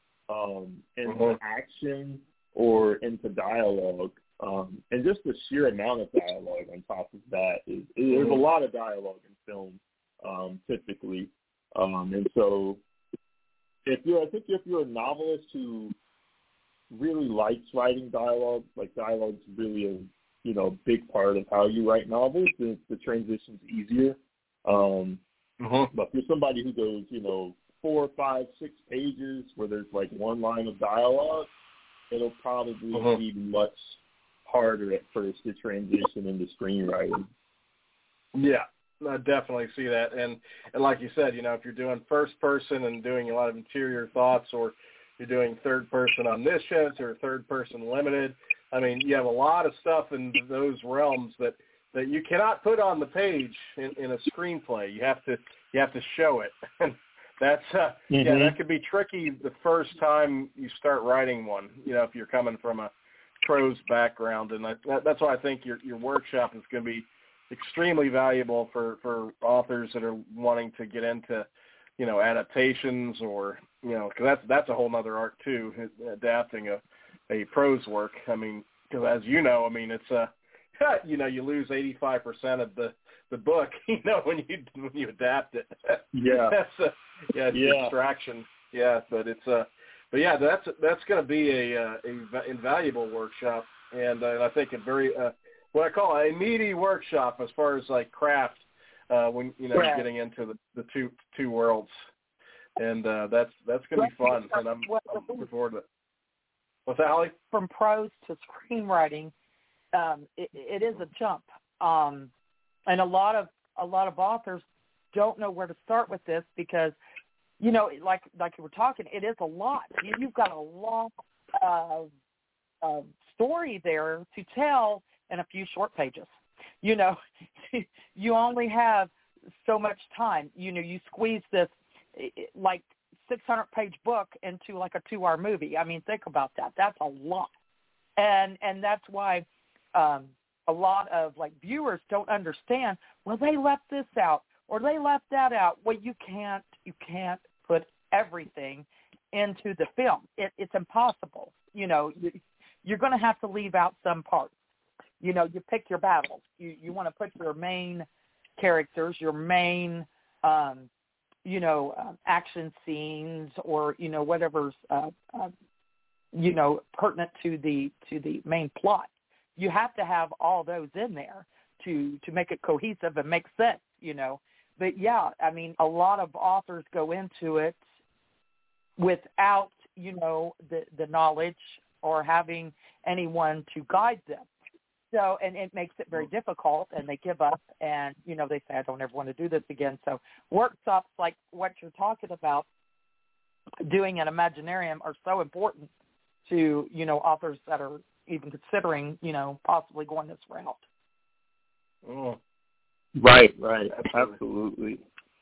into action or into dialogue. And just the sheer amount of dialogue on top of that there's a lot of dialogue in film, typically. And so if you're a novelist who really likes writing dialogue, like dialogue's really a, you know, big part of how you write novels, then the transition's easier. But if you're somebody who goes, you know, 4, 5, 6 pages where there's like one line of dialogue, it'll probably be much harder at first to transition into screenwriting. Yeah, I definitely see that. And like you said, you know, if you're doing first person and doing a lot of interior thoughts, or you're doing third person omniscience or third person limited, I mean, you have a lot of stuff in those realms that you cannot put on the page in a screenplay. You have to show it. And that's yeah, that could be tricky the first time you start writing one, you know, if you're coming from a prose background. And that's why I think your workshop is going to be extremely valuable for authors that are wanting to get into, you know, adaptations, or, you know, because that's a whole nother art too, adapting a prose work. I mean, because as you know, I mean, it's you know, you lose 85% of the book, you know, when you adapt it. Yeah. That's distraction. Yeah, but it's but yeah, that's going to be a invaluable workshop, and I think a very what I call a meaty workshop as far as like craft, when, you know, getting into the two worlds, and that's going to be fun, and I'm looking forward to it. What's that, Holly? From prose to screenwriting, it is a jump, and a lot of authors don't know where to start with this because, you know, like you were talking, it is a lot. You've got a lot of story there to tell in a few short pages. You know, you only have so much time. You know, you squeeze this like 600-page book into like a 2-hour movie. I mean, think about that. That's a lot, and that's why a lot of like viewers don't understand. Well, they left this out or they left that out. Well, you can't put everything into the film. It's impossible. You know, you're going to have to leave out some parts. You know, you pick your battles. You want to put your main characters, your main, you know, action scenes, or, you know, whatever's, you know, pertinent to the main plot. You have to have all those in there to make it cohesive and make sense, you know. But, yeah, I mean, a lot of authors go into it without, you know, the knowledge or having anyone to guide them. So, and it makes it very difficult, and they give up, and, you know, they say, I don't ever want to do this again. So workshops like what you're talking about, doing an Imaginarium, are so important to, you know, authors that are even considering, you know, possibly going this route. Oh. Right, absolutely.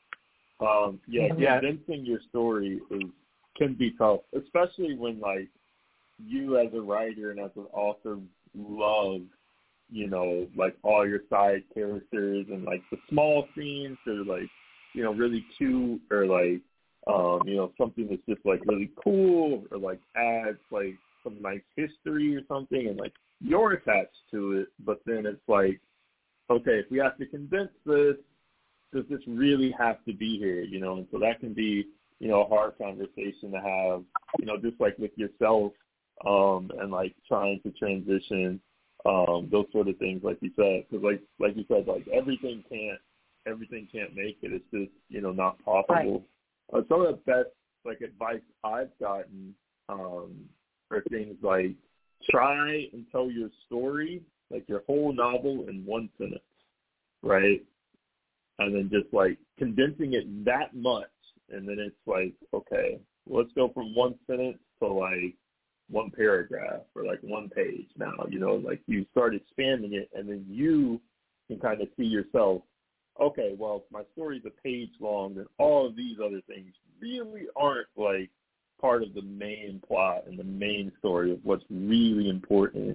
Convincing your story can be tough, especially when, like, you as a writer and as an author love, you know, like all your side characters, and like the small scenes are like, you know, really cute, or like, you know, something that's just like really cool, or like adds like some nice history or something, and like you're attached to it. But then it's like, okay, if we have to condense this, does this really have to be here? You know, and so that can be, you know, a hard conversation to have, you know, just like with yourself, and like trying to transition, those sort of things, like you said, because like you said, like everything can't make it. It's just, you know, not possible. Right. Some of the best like advice I've gotten are things like try and tell your story, like your whole novel, in one sentence, right? And then just like condensing it that much, and then it's like, okay, let's go from one sentence to like one paragraph or like one page now, you know, like you start expanding it, and then you can kind of see yourself, okay, well, my story's a page long, and all of these other things really aren't like part of the main plot and the main story of what's really important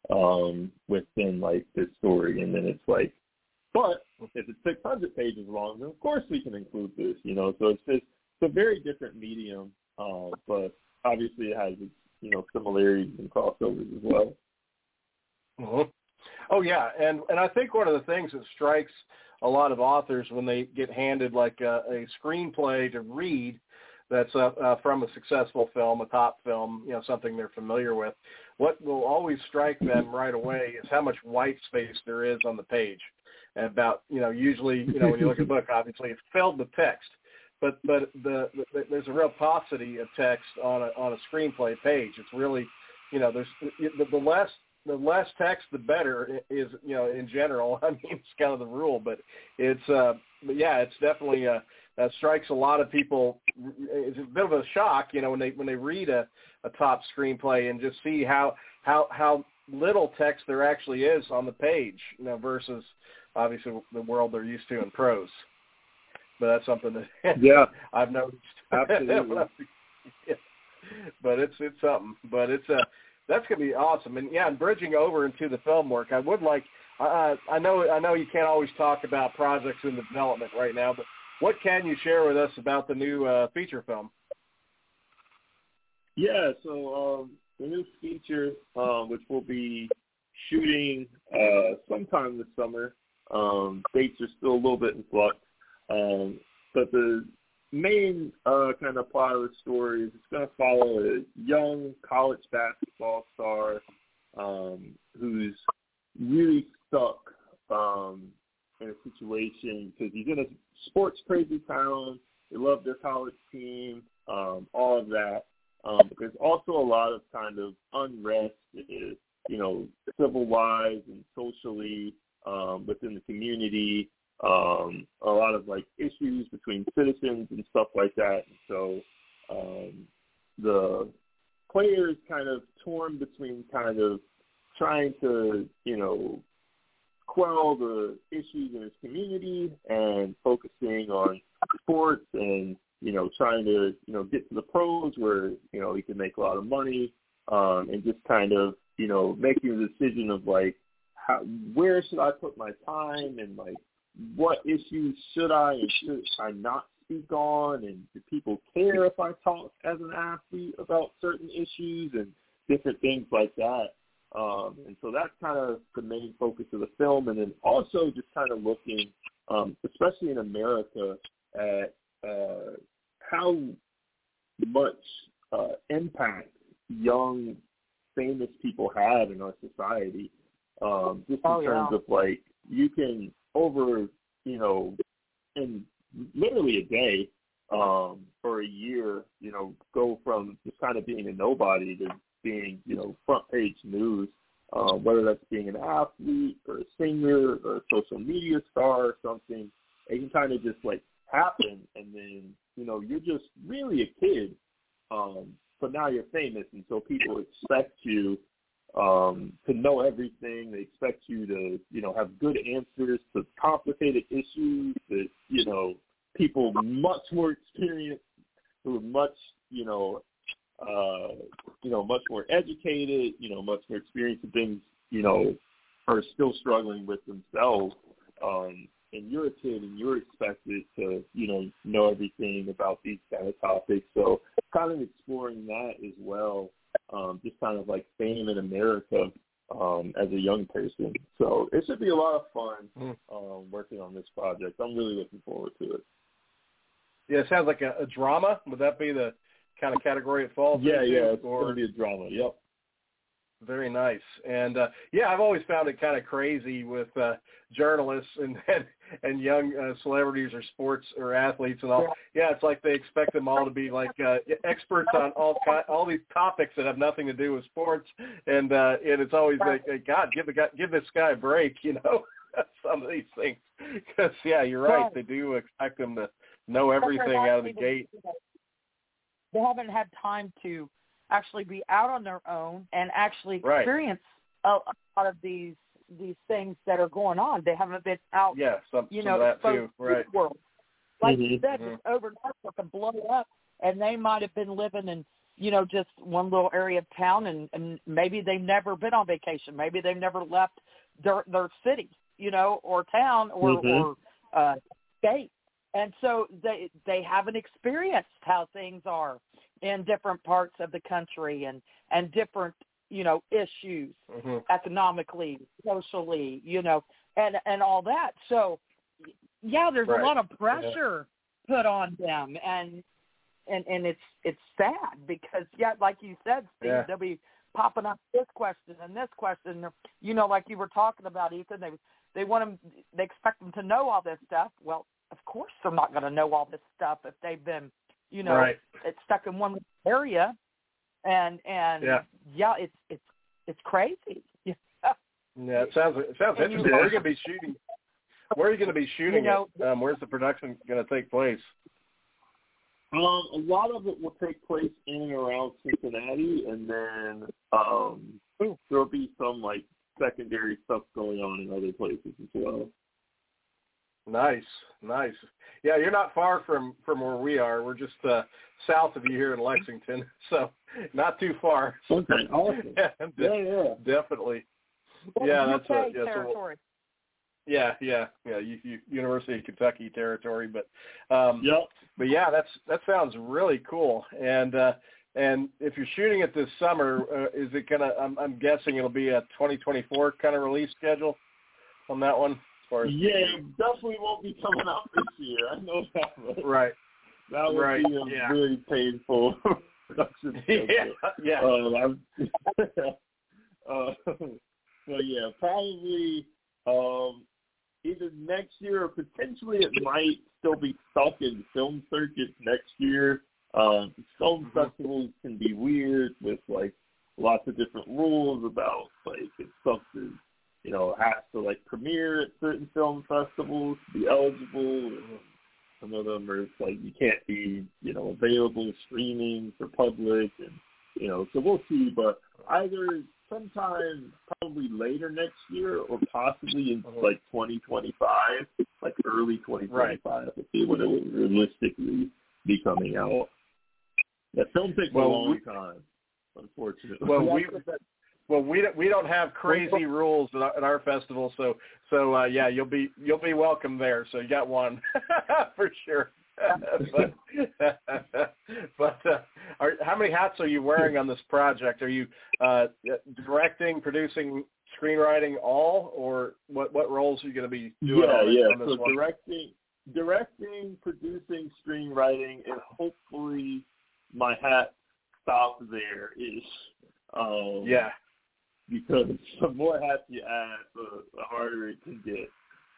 within like this story, and then it's like, but if it's 600 pages long, then of course we can include this, So it's a very different medium, but obviously it has its similarities and crossovers as well. Mm-hmm. Oh yeah, and I think one of the things that strikes a lot of authors when they get handed like a screenplay to read that's from a successful film, a top film, something they're familiar with, what will always strike them right away is how much white space there is on the page. And about, usually, when you look at a book, obviously it's filled with text, but there's a real paucity of text on a screenplay page. It's really, there's the less text, the better is, in general. I mean, it's kind of the rule, but it's definitely strikes a lot of people. It's a bit of a shock, when they read a top screenplay and just see how little text there actually is on the page, versus obviously the world they're used to in prose. But that's something that I've noticed. Absolutely. But it's something. But that's going to be awesome. And bridging over into the film work, I would like. I know you can't always talk about projects in development right now, but what can you share with us about the new feature film? Yeah, so the new feature, which we'll be shooting sometime this summer. Dates are still a little bit in flux, but the main kind of plot of the story is it's going to follow a young college basketball star who's really stuck in a situation because he's in a sports crazy town. They love their college team, all of that. But there's also a lot of kind of unrest, civil-wise and socially within the community. A lot of like issues between citizens and stuff like that. And so the player is kind of torn between kind of trying to, quell the issues in his community and focusing on sports and, trying to, get to the pros where, he can make a lot of money, and just kind of, making a decision of like, where should I put my time and like, what issues should I and should I not speak on, and do people care if I talk as an athlete about certain issues and different things like that. And so that's kind of the main focus of the film, and then also just kind of looking, especially in America, at how much impact young, famous people have in our society, just in terms of like, you can over, in literally a day or a year, go from just kind of being a nobody to being, front page news, whether that's being an athlete or a singer or a social media star or something. It can kind of just like happen, and then, you're just really a kid, but now you're famous, and so people expect you to know everything. They expect you to, have good answers to complicated issues that, people much more experienced, who are much, much more educated, much more experienced in things, are still struggling with themselves. And you're a kid and you're expected to, know everything about these kind of topics. So kind of exploring that as well. Just kind of like fame in America as a young person. So it should be a lot of fun working on this project. I'm really looking forward to it. Yeah, it sounds like a drama. Would that be the kind of category it falls into? Yeah, it's going to be a drama, yep. Very nice. And, I've always found it kind of crazy with journalists and young celebrities or sports or athletes and all. Yeah, it's like they expect them all to be like experts on all these topics that have nothing to do with sports. And it's always like, God, give this guy a break, some of these things. Because, you're right. They do expect them to know everything out of the gate. They haven't had time to actually be out on their own and actually experience a lot of these things that are going on. They haven't been out, some of that too, right? World. Like you said, just overnight it can blow up, and they might have been living in just one little area of town, and maybe they've never been on vacation. Maybe they've never left their city, or town or state. And so they haven't experienced how things are in different parts of the country and different, issues economically, socially, and all that. So, yeah, there's a lot of pressure put on them, and it's sad because, like you said, Steve, they'll be popping up this question and this question, like you were talking about, Ethan. They expect them to know all this stuff. Well, of course they're not going to know all this stuff if they've been, it's stuck in one area, and it's crazy. Yeah, it sounds interesting. Where are you going to be shooting? Where are you going to be shooting it? Where's the production going to take place? A lot of it will take place in and around Cincinnati, and then there'll be some secondary stuff going on in other places as well. Nice. Yeah, you're not far from where we are. We're just south of you here in Lexington, so not too far. Okay, awesome. Yeah. Definitely. Well, yeah, that's territory. Yeah. University of Kentucky territory, but but yeah, that sounds really cool. And if you're shooting it this summer, is it gonna? I'm guessing it'll be a 2024 kind of release schedule on that one. It definitely won't be coming out this year. I know that. But right. That would be a very painful production schedule. But yeah, probably either next year or potentially it might still be stuck in film circuits next year. Film festivals can be weird with lots of different rules about if something has to premiere at certain film festivals to be eligible. Some of them are you can't be available streaming for public, and so we'll see. But either sometime probably later next year or possibly in 2025, early 2025, to see when it will realistically be coming out. That film takes a long time, unfortunately. Well, we don't have crazy rules at our festival, so you'll be welcome there. So you got one for sure. but how many hats are you wearing on this project? Are you directing, producing, screenwriting, all, or what roles are you going to be doing? On this one? Directing, producing, screenwriting, and hopefully my hat stops there-ish. Because the more hats you add, the harder it can get.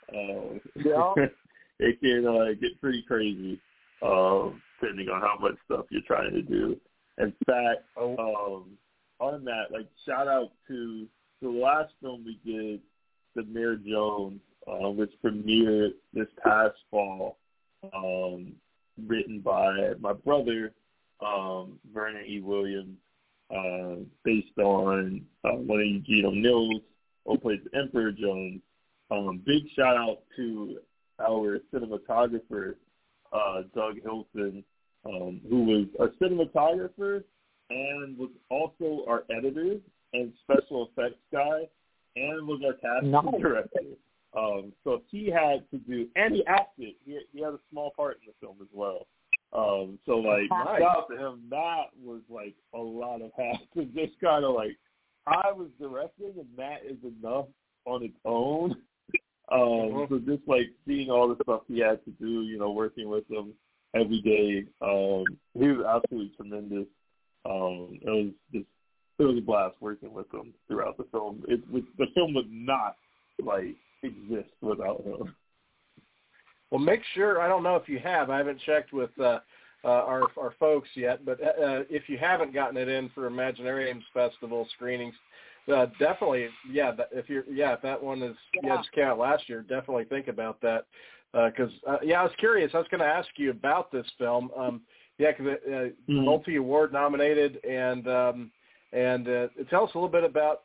It can get pretty crazy, depending on how much stuff you're trying to do. In fact, on that, shout out to the last film we did, The Mayor Jones, which premiered this past fall, written by my brother, Vernon E. Williams, based on one of Eugene O'Neill's, who plays Emperor Jones. Big shout out to our cinematographer, Doug Hilton, who was a cinematographer and was also our editor and special effects guy and was our casting director. So he had to do, and he acted. He had a small part in the film as well. Shout out to him. That was a lot of hats. Just kind of I was directing, and that is enough on its own. So just seeing all the stuff he had to do, working with him every day. He was absolutely tremendous. It was a blast working with him throughout the film. The film would not exist without him. Well, make sure, I don't know if you have, I haven't checked with our folks yet, but if you haven't gotten it in for Imaginarium's festival screenings, definitely, if that one is, just came out last year, definitely think about that. Because, I was curious. I was going to ask you about this film. Because multi-award nominated, and tell us a little bit about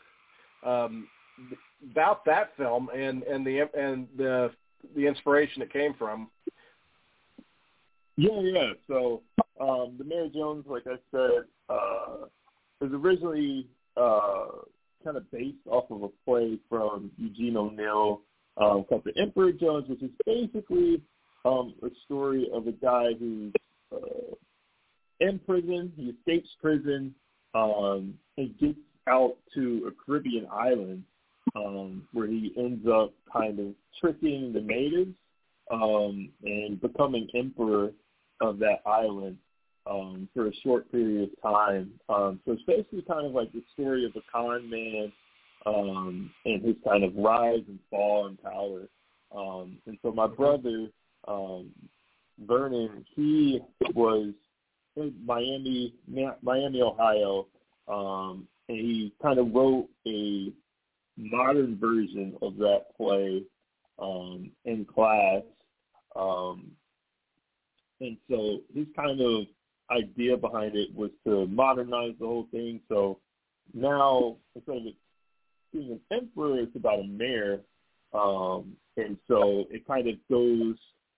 that film and the inspiration it came from. Yeah. So the Mayor Jones, like I said, was originally kind of based off of a play from Eugene O'Neill called The Emperor Jones, which is basically a story of a guy who's in prison. He escapes prison and gets out to a Caribbean island where he ends up kind of tricking the natives and becoming emperor of that island for a short period of time. So it's basically kind of like the story of a con man and his kind of rise and fall in power. And so my brother, Vernon, he was in Miami, Ohio, and he kind of wrote a modern version of that play in class. And so his kind of idea behind it was to modernize the whole thing. So now, instead of it being an emperor, it's about a mayor. And so it kind of goes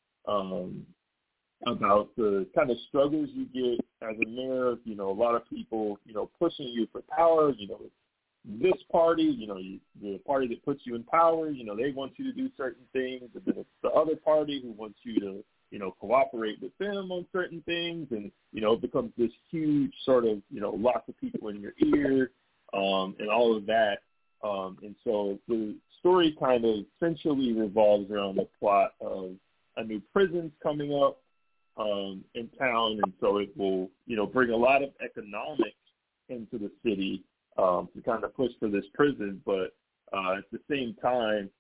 about the kind of struggles you get as a mayor. You know, a lot of people, pushing you for power. This party, the party that puts you in power, they want you to do certain things. And then it's the other party who wants you to, cooperate with them on certain things. And, it becomes this huge sort of, lots of people in your ear and all of that. And so the story kind of essentially revolves around the plot of a new prison's coming up in town. And so it will, bring a lot of economics into the city to kind of push for this prison. But at the same time,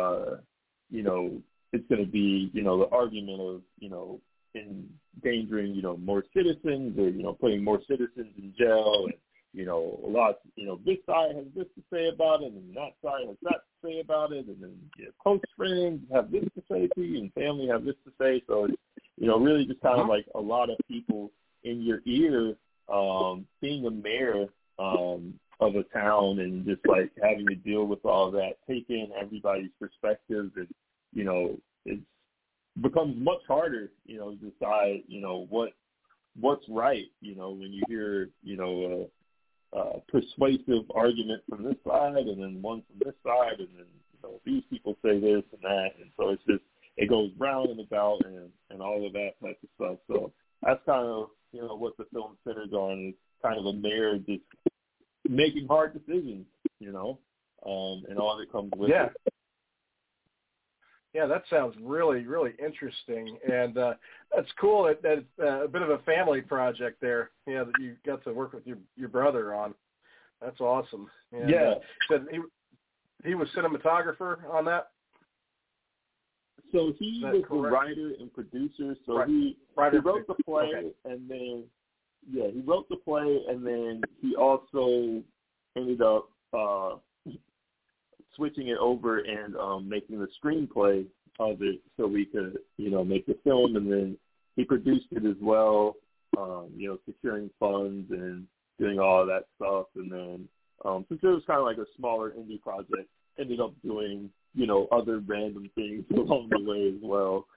it's going to be, the argument of, endangering, more citizens or, putting more citizens in jail. And, a lot, this side has this to say about it and that side has that to say about it. And then close friends have this to say to you and family have this to say. So it's, really just kind of like a lot of people in your ear being a mayor of a town and just like having to deal with all that, take in everybody's perspectives. And, it becomes much harder, to decide, what's right, when you hear, a persuasive argument from this side and then one from this side and then, these people say this and that. And so it's just, it goes round and about and all of that type of stuff. So that's kind of, what the film centers on, is kind of a mayor just making hard decisions, and all that comes with it. Yeah, that sounds really, really interesting, and that's cool. That it's a bit of a family project there. That you got to work with your brother on. That's awesome. And, said he was cinematographer on that. So he was the writer and producer. So he wrote the play, and then he wrote the play, and then he also ended up switching it over and making the screenplay of it so we could, make the film. And then he produced it as well, securing funds and doing all of that stuff. And then since it was kind of like a smaller indie project, ended up doing, other random things along the way as well.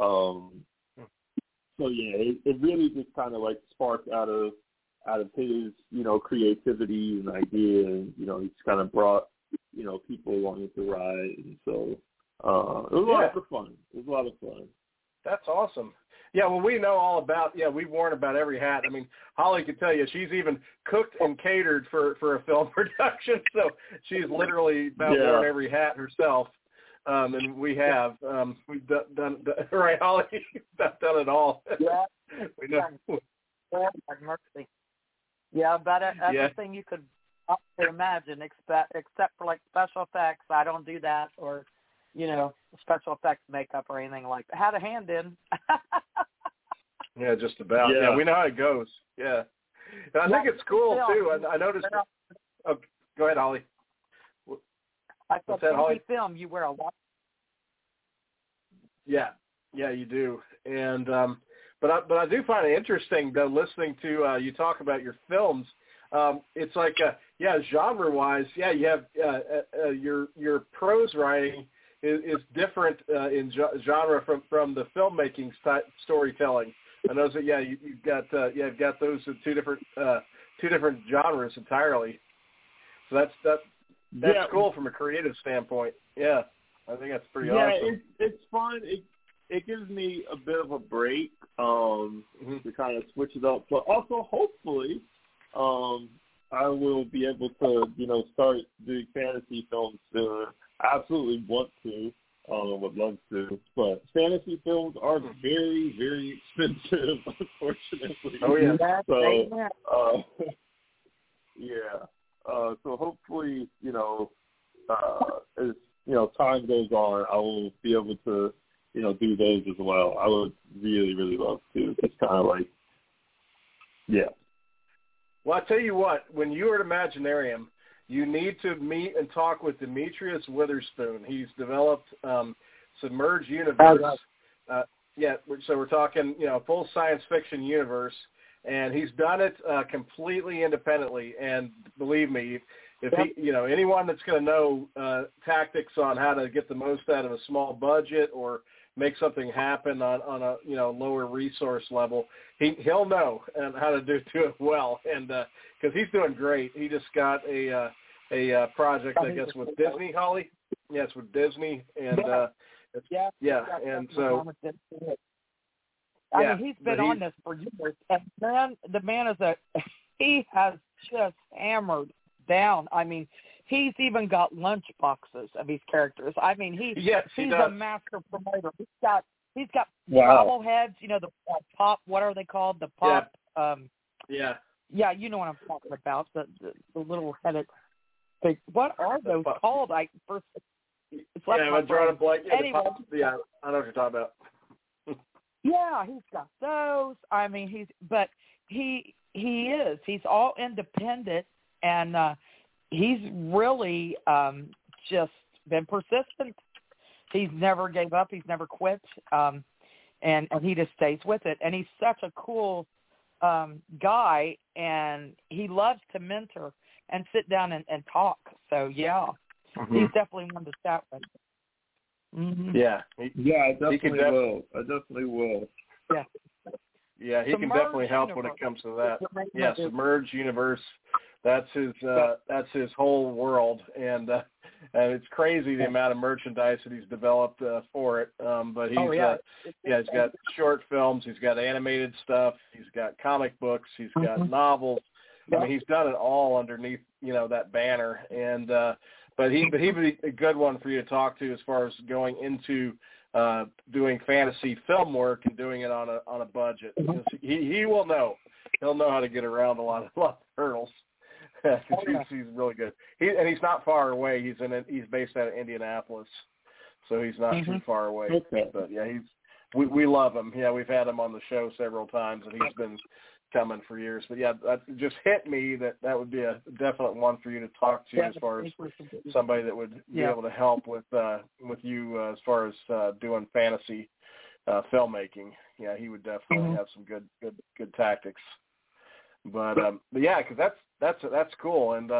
So it really just kind of like sparked out of his, creativity and idea. And, he's kind of brought, people along with the ride. And so it was a lot of fun. It was a lot of fun. That's awesome. Yeah, well, we know all about, we've worn about every hat. I mean, Holly could tell you she's even cooked and catered for a film production, so she's literally about worn every hat herself. And we have. We've done right, Holly? We've done it all. Yeah. We know. Mercy. Yeah, about everything you could imagine, except for like special effects. I don't do that, or special effects makeup or anything like that. Had a hand in. Yeah, just about. Yeah, we know how it goes. Yeah, and I think it's cool too. I noticed. Oh, go ahead, Holly. I thought Holly? Film, you wear a lot. Yeah, you do. And but I do find it interesting though, listening to you talk about your films. It's like genre-wise, you have your prose writing is different in genre from the filmmaking storytelling. I know that. Yeah, you've got those two different genres entirely. So that's cool from a creative standpoint. Yeah, I think that's pretty awesome. Yeah, it's fun. It gives me a bit of a break to kind of switch it up, but also hopefully I will be able to start doing fantasy films soon. I absolutely want to. Would love to, but fantasy films are very, very expensive, unfortunately. Oh yeah. So, so hopefully, as time goes on, I will be able to, do those as well. I would really, really love to. It's kind of like, yeah. Well, I tell you what, when you are at Imaginarium, you need to meet and talk with Demetrius Witherspoon. He's developed Submerged Universe. So we're talking, full science fiction universe, and he's done it completely independently. And believe me, if he, anyone that's going to know tactics on how to get the most out of a small budget or make something happen on a lower resource level, he'll know and how to do it well. And because he's doing great, he just got a project, I guess, with Disney, Holly. Yes, with Disney, and and so. I mean, he's been on this for years, and the man he has just hammered down. I mean, he's even got lunch boxes of these characters. I mean, he's a master promoter. He's got bobbleheads, the pop. What are they called? The pop. Yeah, you know what I'm talking about. The little headed. What are those called? It's like I'm drawing a blank. Anyway. I know what you're talking about. Yeah, he's got those. I mean, he's all independent, and he's really just been persistent. He's never gave up. He's never quit, and he just stays with it. And he's such a cool guy, and he loves to mentor and sit down and talk. So, he's definitely one to chat with. Mm-hmm. Yeah. I definitely will. Yeah. Yeah, he can definitely help when it comes to that. Yeah, Submerged Universe. That's his whole world, and it's crazy the amount of merchandise that he's developed for it. But he's got short films, he's got animated stuff, he's got comic books, he's got novels. I mean, he's done it all underneath that banner, and but he'd be a good one for you to talk to as far as going into doing fantasy film work and doing it on a budget. He will know. He'll know how to get around a lot of hurdles. He's really good. He's not far away. He's based out of Indianapolis, so he's not too far away. Okay. But we love him. Yeah, we've had him on the show several times, and he's been coming for years. But that just hit me that would be a definite one for you to talk to as far as somebody that would be able to help with you as far as doing fantasy filmmaking. Yeah, he would definitely have some good tactics. But because that's cool, and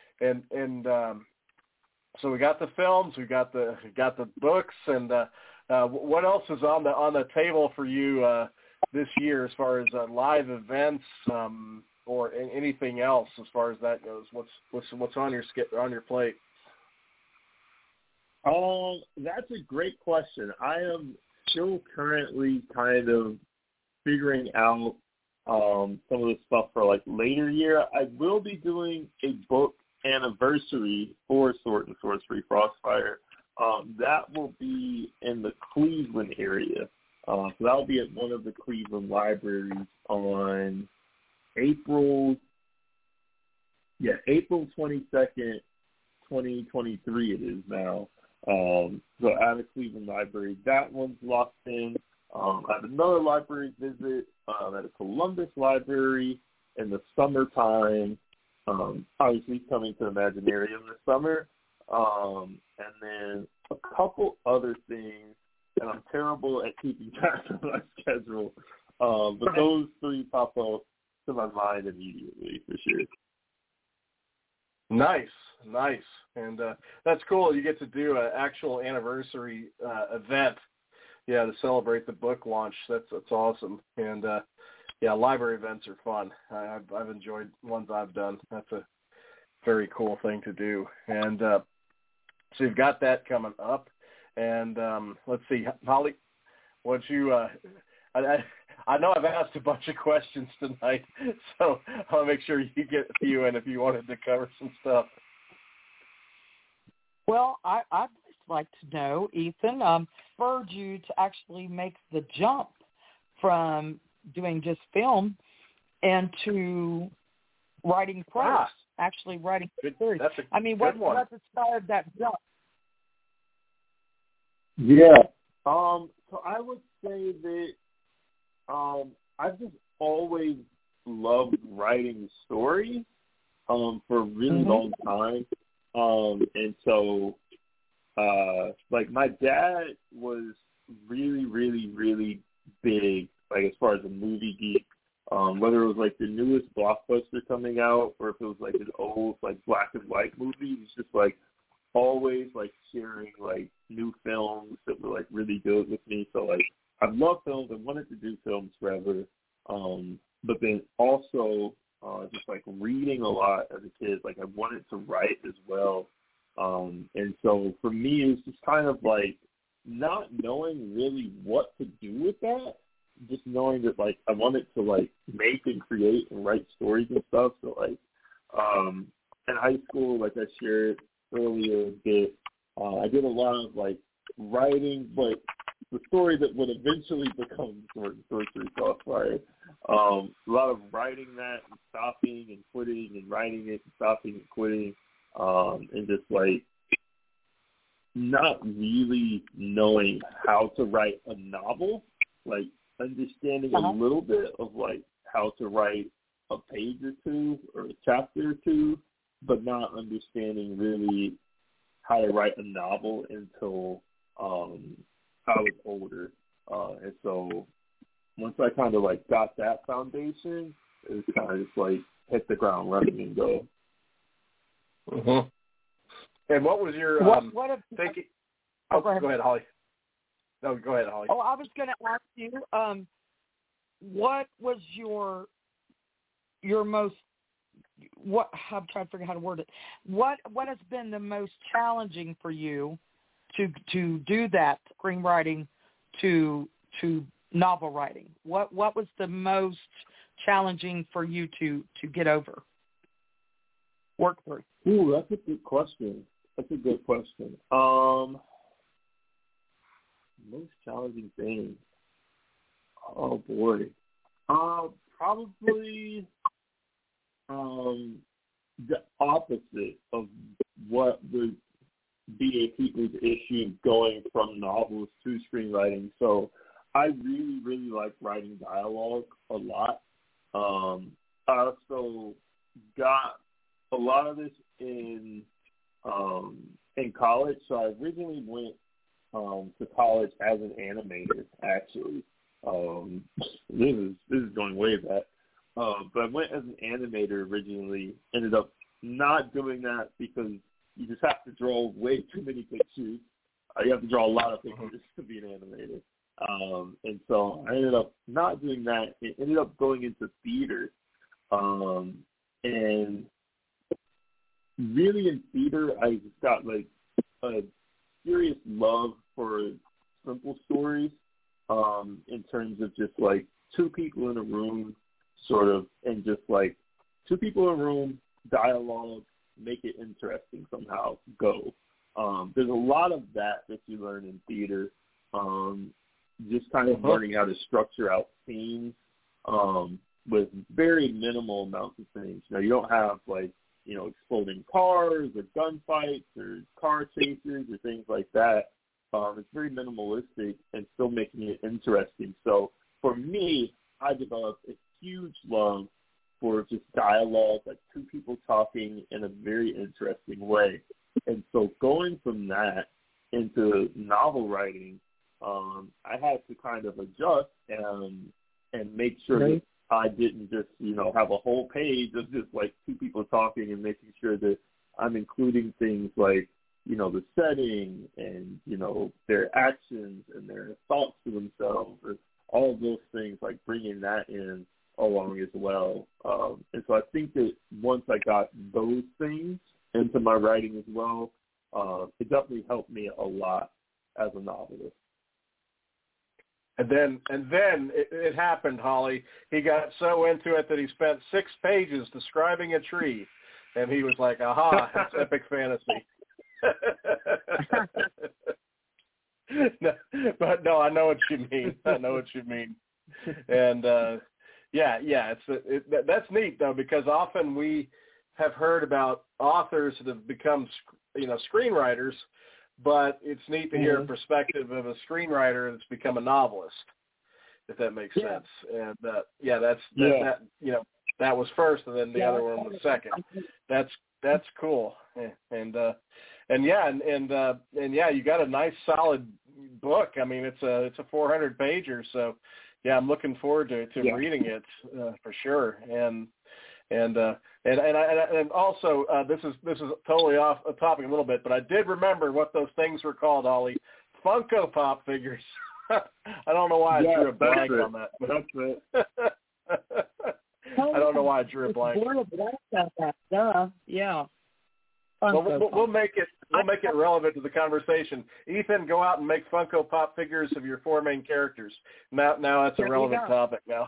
so we got the films, we got the books, and what else is on the table for you this year as far as live events or anything else as far as that goes? What's on your plate? That's a great question. I am still currently kind of figuring out some of the stuff for like later year. I will be doing a book anniversary for Sword and Sorcery Frostfire. That will be in the Cleveland area. So that'll be at one of the Cleveland libraries on April 22nd, 2023 it is now. So at a Cleveland library. That one's locked in. I have another library visit at a Columbus library in the summertime. Obviously coming to Imaginarium this summer. And then a couple other things, and I'm terrible at keeping track of my schedule. But those three pop up to my mind immediately, for sure. Nice. And that's cool. You get to do an actual anniversary event to celebrate the book launch. That's awesome. And library events are fun. I've enjoyed ones I've done. That's a very cool thing to do. And so you've got that coming up. And let's see, Holly, what you I know I've asked a bunch of questions tonight, so I'll make sure you get a few in if you wanted to cover some stuff. Well, I'd just like to know, Ethan, spurred you to actually make the jump from doing just film and to writing prose, actually writing stories. What inspired that jump? Yeah. So I would say that I've just always loved writing stories for a really long time. And so, like, my dad was really, really, really big, like, as far as a movie geek, whether it was, like, the newest blockbuster coming out or if it was, like, an old, like, black and white movie. He's just, like, always, like, sharing, like, new films that were, like, really good with me. So, like, I love films. I wanted to do films forever. But then also just, like, reading a lot as a kid. Like, I wanted to write as well. And so for me, it was just kind of, like, not knowing really what to do with that. Just knowing that, like, I wanted to, like, make and create and write stories and stuff. So, like, in high school, like I shared earlier a bit, I did a lot of, like, writing, but the story that would eventually become Sword and Sorcery Crossfire. A lot of writing that and stopping and quitting and writing it and stopping and quitting, and just, like, not really knowing how to write a novel, like, understanding a little bit of, like, how to write a page or two or a chapter or two, but not understanding really how to write a novel until I was older. And so once I kind of, like, got that foundation, it was kind of just, like, hit the ground running and go. Mm-hmm. And what was your thinking? Go ahead, Holly. No, go ahead, Holly. Oh, I was going to ask you, what was your most, I'm trying to figure out how to word it. What has been the most challenging for you to do that screenwriting to novel writing? What was the most challenging for you to get over, work through? Ooh, that's a good question. Most challenging thing. Oh boy. Probably the opposite of what would be a people's issue going from novels to screenwriting. So I really, really like writing dialogue a lot. I also got a lot of this in college. So I originally went to college as an animator, actually. This is going way back. But I went as an animator originally, ended up not doing that because you just have to draw way too many pictures. You have to draw a lot of pictures to be an animator. And so I ended up not doing that. It ended up going into theater. And really in theater, I just got, like, a serious love for simple stories, in terms of just, like, two people in a room, sort of, and just, like, two people in a room, dialogue, make it interesting somehow, go. There's a lot of that you learn in theater, just kind of learning how to structure out scenes with very minimal amounts of things. You know, you don't have, like, you know, exploding cars or gunfights or car chases or things like that. It's very minimalistic and still making it interesting. So for me, I developed a huge love for just dialogue, like two people talking in a very interesting way. And so going from that into novel writing, I had to kind of adjust and make sure that I didn't just, you know, have a whole page of just, like, two people talking, and making sure that I'm including things like the setting and, their actions and their thoughts to themselves, and all of those things, like bringing that in along as well. And so I think that once I got those things into my writing as well, it definitely helped me a lot as a novelist. And then it happened, Holly. He got so into it that he spent 6 pages describing a tree, and he was like, aha, it's epic fantasy. But no, I know what you mean. And that's neat though, because often we have heard about authors that have become screenwriters, but it's neat to hear a perspective of a screenwriter that's become a novelist, if that makes sense. And that was first, and then the other one was second. That's cool. And you got a nice solid book. I mean, it's a 400-pager, so yeah, I'm looking forward to reading it for sure. And also this is totally off topic a little bit, but I did remember what those things were called, Ollie. Funko Pop figures. I don't know why I drew a blank on that. But that's it. I don't know why I drew a blank. Yeah. Well, we'll make it relevant to the conversation. Ethan, go out and make Funko Pop figures of your 4 main characters. Now that's a relevant topic now.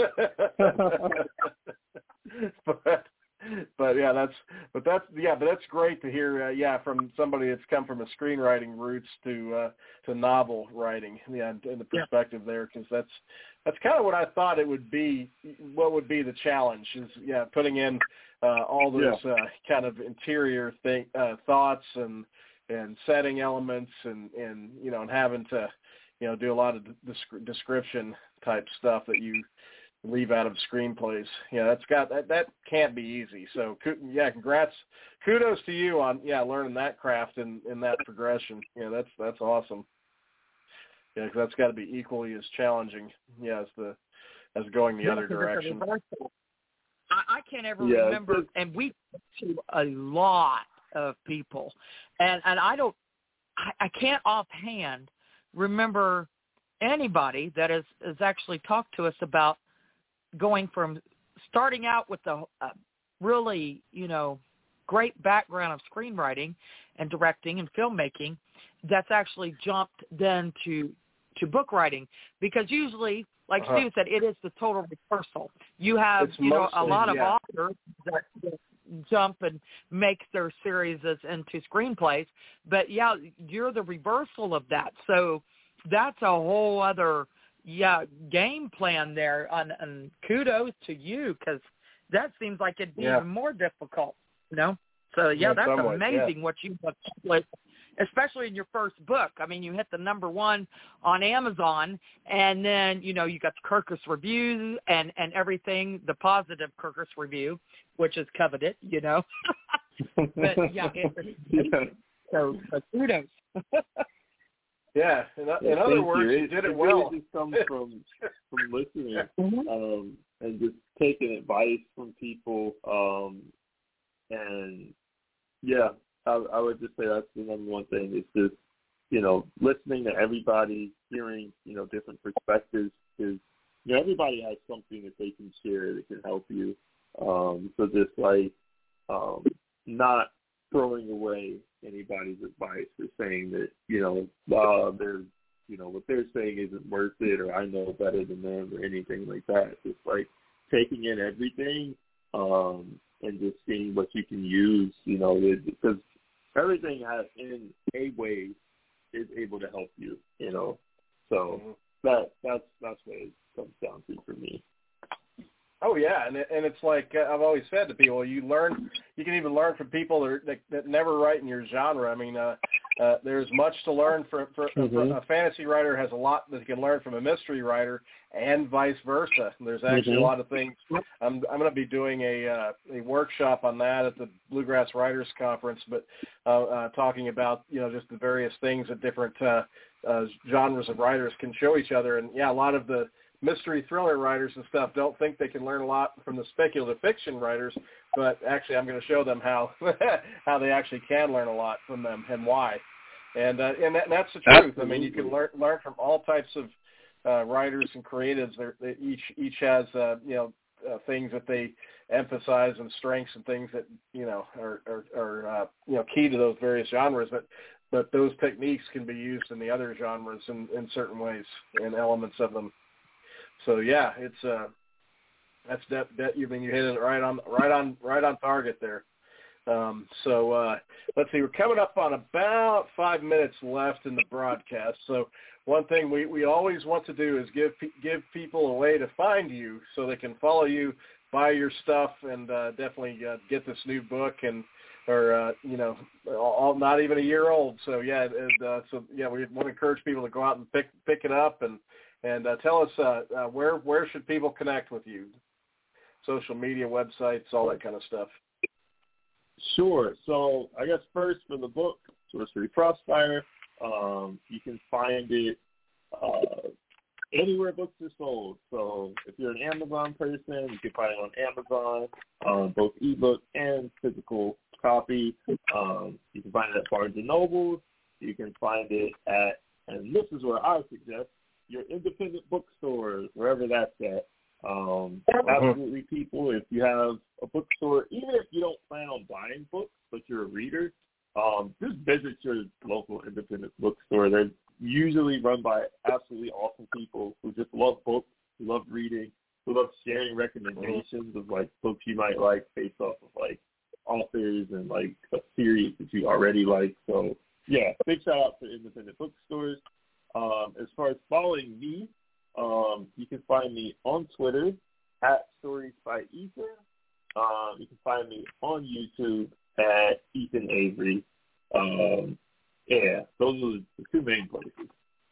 But that's great to hear. From somebody that's come from a screenwriting roots to novel writing. Yeah, and the perspective there, because that's kind of what I thought it would be. What would be the challenge is putting in all those kind of interior thoughts and setting elements and having to do a lot of description type stuff that you leave out of screenplays. That can't be easy. So congrats, kudos to you on learning that craft and that progression. That's awesome. Yeah, because that's got to be equally as challenging as going the other direction. I can't ever remember, and we to a lot of people, and I can't offhand remember anybody that has actually talked to us about going from starting out with a really, great background of screenwriting and directing and filmmaking that's actually jumped then to book writing, because usually, like Stu said, it is the total reversal. You have, a lot of authors that jump and make their series into screenplays, but you're the reversal of that. So that's a whole other game plan there, and kudos to you, because that seems like it'd be even more difficult, So that's amazing what you've accomplished, especially in your first book. I mean, you hit the #1 on Amazon, and then you got the Kirkus review and everything, the positive Kirkus review, which is coveted, But so kudos. Yeah, in other words, you did it well. It just comes from listening and just taking advice from people. I would just say that's the #1 thing. It's just, listening to everybody, hearing, different perspectives, because, everybody has something that they can share that can help you. So just not throwing away anybody's advice or saying that, they're, what they're saying isn't worth it, or I know better than them, or anything like that. Just taking in everything and just seeing what you can use, because everything in a way is able to help you, So that's what it comes down to for me. Oh yeah, and it's like I've always said to people, you can even learn from people that never write in your genre. I mean, there's much to learn from a fantasy writer has a lot that he can learn from a mystery writer, and vice versa. There's actually a lot of things. I'm going to be doing a workshop on that at the Bluegrass Writers Conference, but talking about just the various things that different genres of writers can show each other, and a lot of the mystery thriller writers and stuff don't think they can learn a lot from the speculative fiction writers, but actually I'm going to show them how how they actually can learn a lot from them and why. And that's the truth. Absolutely. I mean, you can learn from all types of writers and creatives. They each has things that they emphasize and strengths and things that are key to those various genres. But those techniques can be used in the other genres in certain ways and elements of them. So yeah, it's that's you hit it right on target there. So let's see, we're coming up on about 5 minutes left in the broadcast. So one thing we always want to do is give people a way to find you so they can follow you, buy your stuff, and definitely get this new book not even a year old. So we want to encourage people to go out and pick it up and tell us where should people connect with you, social media, websites, all that kind of stuff. Sure. So I guess first for the book, Sorcery Frostfire, you can find it anywhere books are sold. So if you're an Amazon person, you can find it on Amazon, both ebook and physical copy. You can find it at Barnes & Noble. You can find it at, and this is where I suggest, your independent bookstores, wherever that's at. Absolutely, people, if you have a bookstore, even if you don't plan on buying books, but you're a reader, just visit your local independent bookstore. They're usually run by absolutely awesome people who just love books, who love reading, who love sharing recommendations of like books you might like based off of like authors and like a series that you already like. So yeah, big shout out to independent bookstores. As far as following me, you can find me on Twitter at Stories by Ethan. You can find me on YouTube at Ethan Avery. Those are the two main places.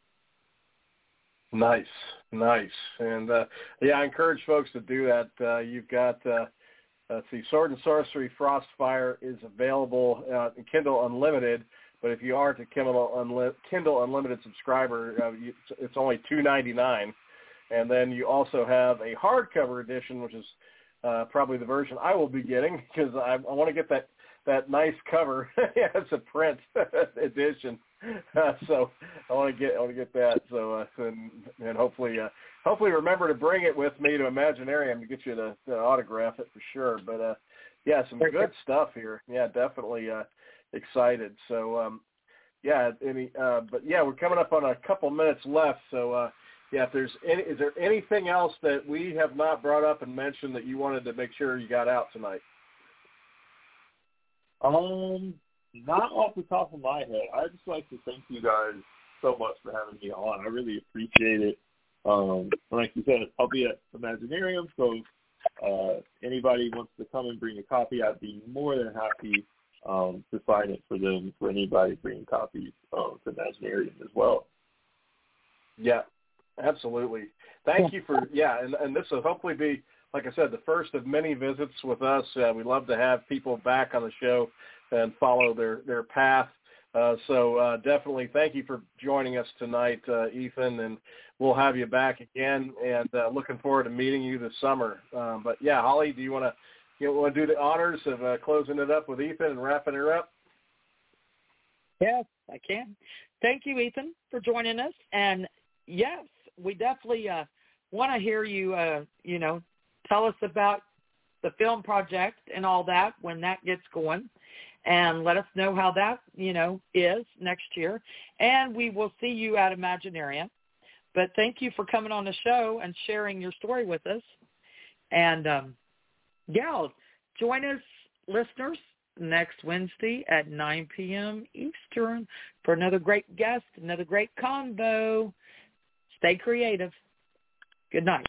Nice. And I encourage folks to do that. You've got let's see, Sword and Sorcery Frostfire is available in Kindle Unlimited. But if you aren't a Kindle Unlimited subscriber, it's only $2.99. And then you also have a hardcover edition, which is probably the version I will be getting because I want to get that nice cover. Yeah, it's a print edition, so I want to get that. So and hopefully remember to bring it with me to Imaginarium to get you to autograph it for sure. But some good stuff here. Yeah, definitely excited. So we're coming up on a couple minutes left. So. Is there anything else that we have not brought up and mentioned that you wanted to make sure you got out tonight? Not off the top of my head. I'd just like to thank you guys so much for having me on. I really appreciate it. Like you said, I'll be at Imaginarium, so anybody wants to come and bring a copy, I'd be more than happy to sign it for them, for anybody bringing copies to Imaginarium as well. Yeah. Absolutely. Thank you for, and this will hopefully be, like I said, the first of many visits with us. We love to have people back on the show and follow their path. So definitely thank you for joining us tonight, Ethan, and we'll have you back again, and looking forward to meeting you this summer. But Holly, do you want to do the honors of closing it up with Ethan and wrapping her up? Yes, I can. Thank you, Ethan, for joining us. And yes, we definitely want to hear you, tell us about the film project and all that when that gets going, and let us know how that, is next year. And we will see you at Imaginarium. But thank you for coming on the show and sharing your story with us. And, join us, listeners, next Wednesday at 9 p.m. Eastern for another great guest, another great convo. Stay creative. Good night.